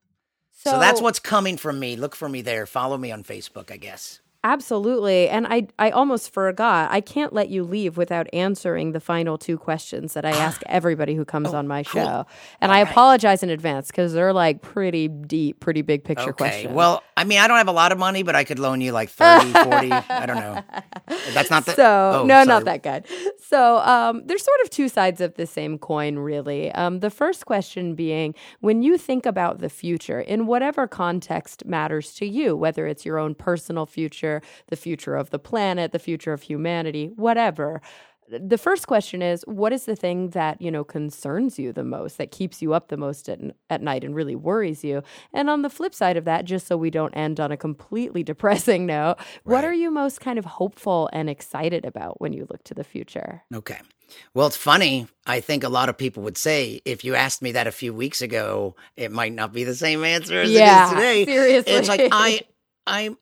So, that's what's coming from me. Look for me there. Follow me on Facebook, I guess. Absolutely. And I I almost forgot. I can't let you leave without answering the final two questions that I ask everybody who comes on my show. cool. And All I right. apologize in advance because they're like pretty deep, pretty big picture Okay. questions. Well, I mean, I don't have a lot of money, but I could loan you like thirty, forty. I don't know. That's not the. So, oh, no, sorry. not that good. So, um, there's sort of two sides of the same coin, really. Um, the first question being, when you think about the future, in whatever context matters to you, whether it's your own personal future, the future of the planet, the future of humanity, whatever. The first question is, what is the thing that, you know, concerns you the most, that keeps you up the most at, at night and really worries you? And on the flip side of that, just so we don't end on a completely depressing note, what Right. are you most kind of hopeful and excited about when you look to the future? Okay. Well, it's funny. I think a lot of people would say if you asked me that a few weeks ago, it might not be the same answer as Yeah, it is today. seriously. It's like I, I,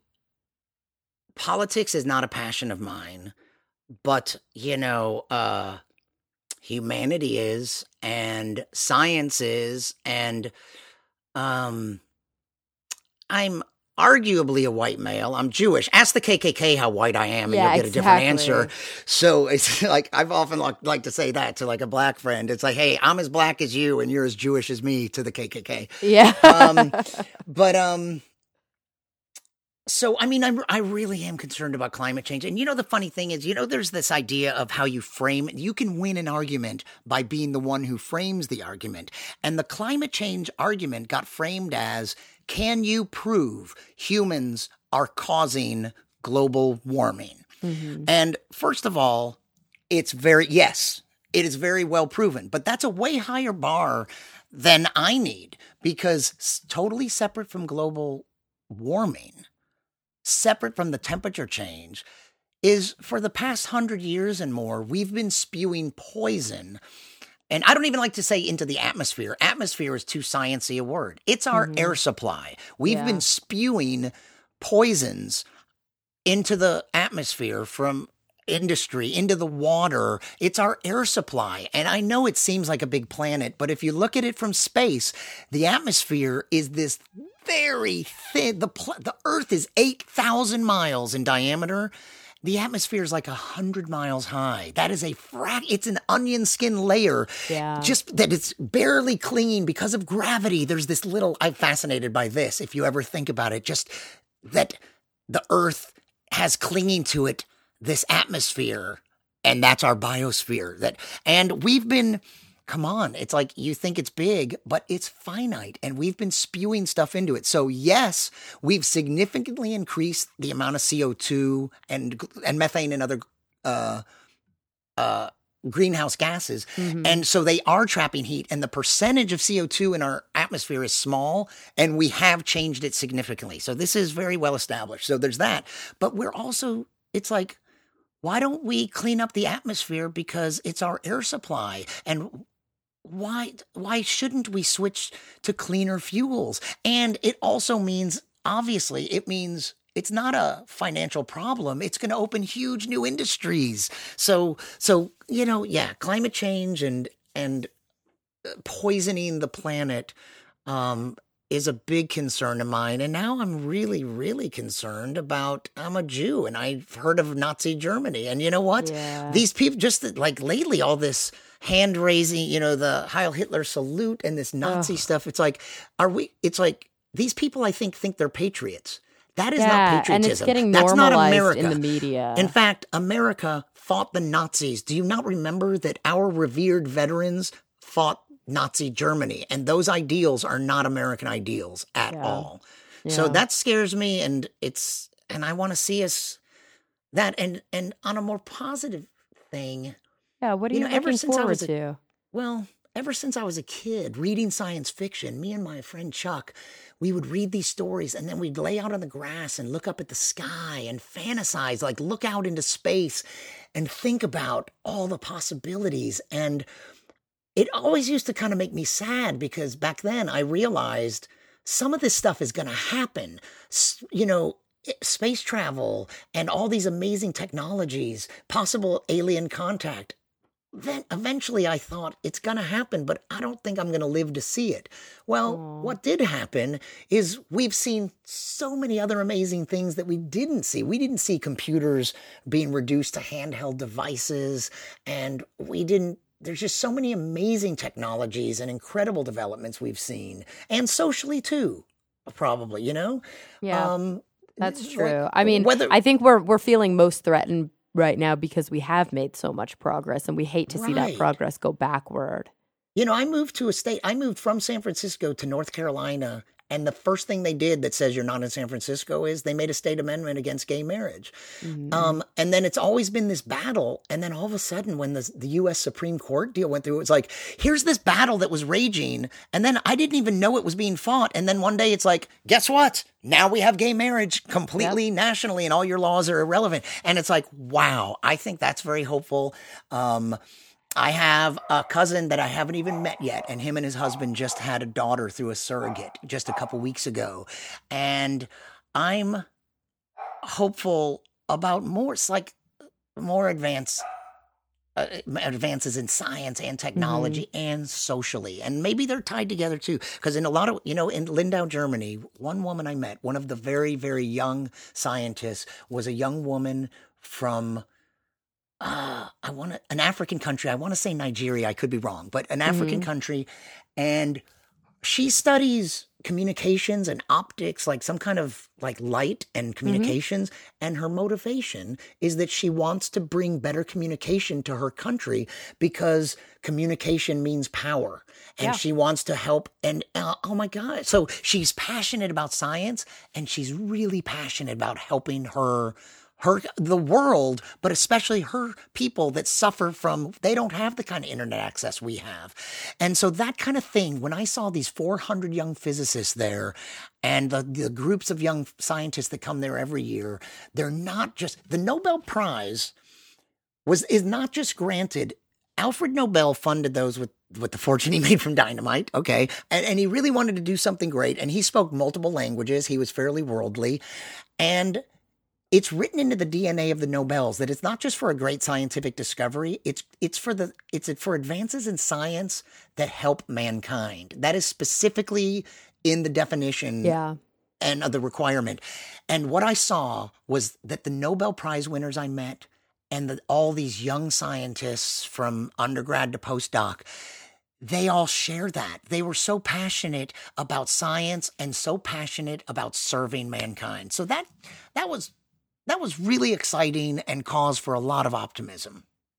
politics is not a passion of mine, but you know, uh, humanity is, and science is, and um, I'm arguably a white male. I'm Jewish. Ask the K K K how white I am, and Yeah, you'll get a different exactly. answer. So it's like I've often like, like to say that to like a black friend. It's like, hey, I'm as black as you, and you're as Jewish as me. To the K K K. Yeah. Um, but um. So, I mean, I, I really am concerned about climate change. And, you know, the funny thing is, you know, there's this idea of how you frame it. You can win an argument by being the one who frames the argument. And the climate change argument got framed as, can you prove humans are causing global warming? Mhm. And first of all, it's very, yes, it is very well proven. But that's a way higher bar than I need, because s- totally separate from global warming, separate from the temperature change, is for the past hundred years and more, we've been spewing poison. And I don't even like to say into the atmosphere. Atmosphere is too sciencey a word. It's our Mhm. air supply. We've Yeah. been spewing poisons into the atmosphere from industry, into the water. It's our air supply. And I know it seems like a big planet, but if you look at it from space, the atmosphere is this very thin. The pl- the Earth is eight thousand miles in diameter. The atmosphere is like one hundred miles high. That is a frac. It's an onion skin layer. Yeah. Just that it's barely clinging because of gravity. There's this little, I'm fascinated by this. If you ever think about it, just that the Earth has clinging to it this atmosphere, and that's our biosphere. That, and we've been, come on, it's like you think it's big, but it's finite, and we've been spewing stuff into it. So yes, we've significantly increased the amount of C O two and and methane and other uh, uh, greenhouse gases. Mm-hmm. And so they are trapping heat, and the percentage of C O two in our atmosphere is small, and we have changed it significantly. So this is very well established. So there's that. But we're also, it's like, why don't we clean up the atmosphere because it's our air supply? And why why shouldn't we switch to cleaner fuels? And it also means, obviously, it means it's not a financial problem. It's going to open huge new industries. So, so you know, yeah, climate change and and poisoning the planet um, is a big concern of mine. And now I'm really, really concerned about, I'm a Jew, and I've heard of Nazi Germany. And you know what? Yeah. These people, just like lately, all this hand raising, you know, the Heil Hitler salute and this Nazi Ugh. stuff. It's like, are we, it's like, these people, I think, think they're patriots. That is yeah, not patriotism. and it's getting That's not normalized America. in the media. In fact, America fought the Nazis. Do you not remember that our revered veterans fought Nazi Germany? And those ideals are not American ideals at Yeah. all. Yeah. So that scares me, and it's and I want to see us that and and on a more positive thing. yeah, what are you you, know, ever looking since I forward was a- to? Well, ever since I was a kid, reading science fiction, me and my friend Chuck, we would read these stories, and then we'd lay out on the grass and look up at the sky and fantasize, like look out into space and think about all the possibilities. And it always used to kind of make me sad, because back then I realized some of this stuff is going to happen. S- You know, i- space travel and all these amazing technologies, possible alien contact. Then eventually I thought it's going to happen, but I don't think I'm going to live to see it. Well, Aw. what did happen is we've seen so many other amazing things that we didn't see. We didn't see computers being reduced to handheld devices, and we didn't, there's just so many amazing technologies and incredible developments we've seen, and socially too, probably, you know? Yeah, Um, that's like, true. I mean, whether- I think we're we're feeling most threatened right now because we have made so much progress, and we hate to see that Right. progress go backward. You know, I moved to a state, I moved from San Francisco to North Carolina, and the first thing they did that says you're not in San Francisco is they made a state amendment against gay marriage. Mhm. Um, and then it's always been this battle. And then all of a sudden, when the, the U S Supreme Court deal went through, it was like, here's this battle that was raging. And then I didn't even know it was being fought. And then one day it's like, guess what? Now we have gay marriage completely nationally, and all your laws are irrelevant. And it's like, wow, I think that's very hopeful. Um, I have a cousin that I haven't even met yet, and him and his husband just had a daughter through a surrogate just a couple weeks ago. And I'm hopeful about more, it's like more advance, uh, advances in science and technology and socially. And maybe they're tied together too. Because in a lot of, you know, in Lindau, Germany, one woman I met, one of the very, very young scientists, was a young woman from uh, I want to, an African country. I want to say Nigeria. I could be wrong, but an African Mhm. country. And she studies communications and optics, like some kind of like light and communications. And her motivation is that she wants to bring better communication to her country because communication means power. And Yeah. she wants to help. And uh, oh my God. So she's passionate about science, and she's really passionate about helping her her the world, but especially her people that suffer from, they don't have the kind of internet access we have. And so that kind of thing, when I saw these four hundred young physicists there and the, the groups of young scientists that come there every year, they're not just, the Nobel Prize was is not just granted. Alfred Nobel funded those with with the fortune he made from dynamite, okay? And, and he really wanted to do something great, and he spoke multiple languages. He was fairly worldly. And it's written into the D N A of the Nobels that it's not just for a great scientific discovery. It's it's for the it's for advances in science that help mankind. That is specifically in the definition Yeah. and of the requirement. And what I saw was that the Nobel Prize winners I met and the, all these young scientists from undergrad to postdoc, they all share that. They were so passionate about science and so passionate about serving mankind. So that that was That was really exciting and cause for a lot of optimism.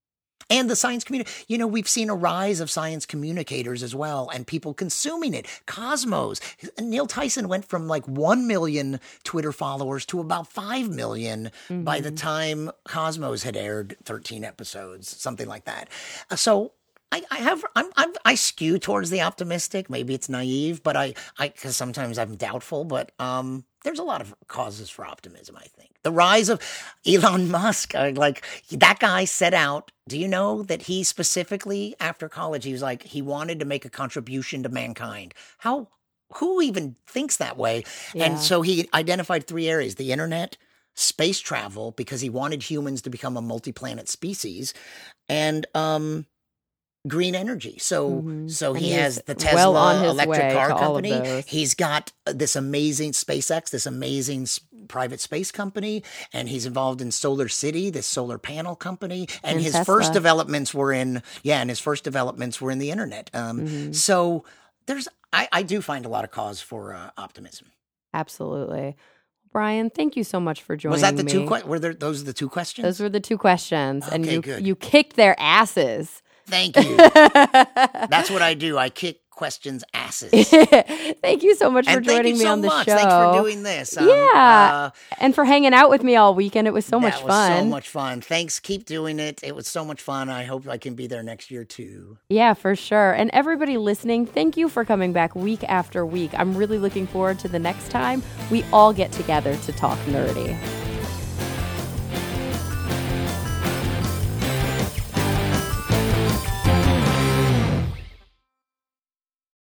And the science community, you know, we've seen a rise of science communicators as well and people consuming it. Cosmos. Neil Tyson went from like one million Twitter followers to about five million mm-hmm. by the time Cosmos had aired thirteen episodes, something like that. Uh, so I, I have, I'm, I'm, I skew towards the optimistic. Maybe it's naive, but I, I, because sometimes I'm doubtful, but, um, there's a lot of causes for optimism, I think. The rise of Elon Musk, like that guy set out. Do you know that he specifically, after college, he was like, he wanted to make a contribution to mankind. How, who even thinks that way? Yeah. And so he identified three areas: the internet, space travel, because he wanted humans to become a multi-planet species, and, um, green energy. So, mm-hmm. so he has the Tesla well electric car company. He's got this amazing SpaceX, this amazing private space company, and he's involved in Solar City, this solar panel company. And, and his Tesla. first developments were in, yeah, and his first developments were in the internet. Um, mm-hmm. So there's, I, I do find a lot of cause for uh, optimism. Absolutely. Brian, thank you so much for joining me. Was that the me. two? Que- were there those the two questions? Those were the two questions, okay, and you good. you kicked their asses. Thank you. That's what I do. I kick questions' asses. Thank you so much and for joining so me on the much. show. Thanks for doing this. Um, yeah. Uh, and for hanging out with me all weekend. It was so much fun. That was so much fun. Thanks. Keep doing it. It was so much fun. I hope I can be there next year, too. Yeah, for sure. And everybody listening, thank you for coming back week after week. I'm really looking forward to the next time we all get together to talk nerdy.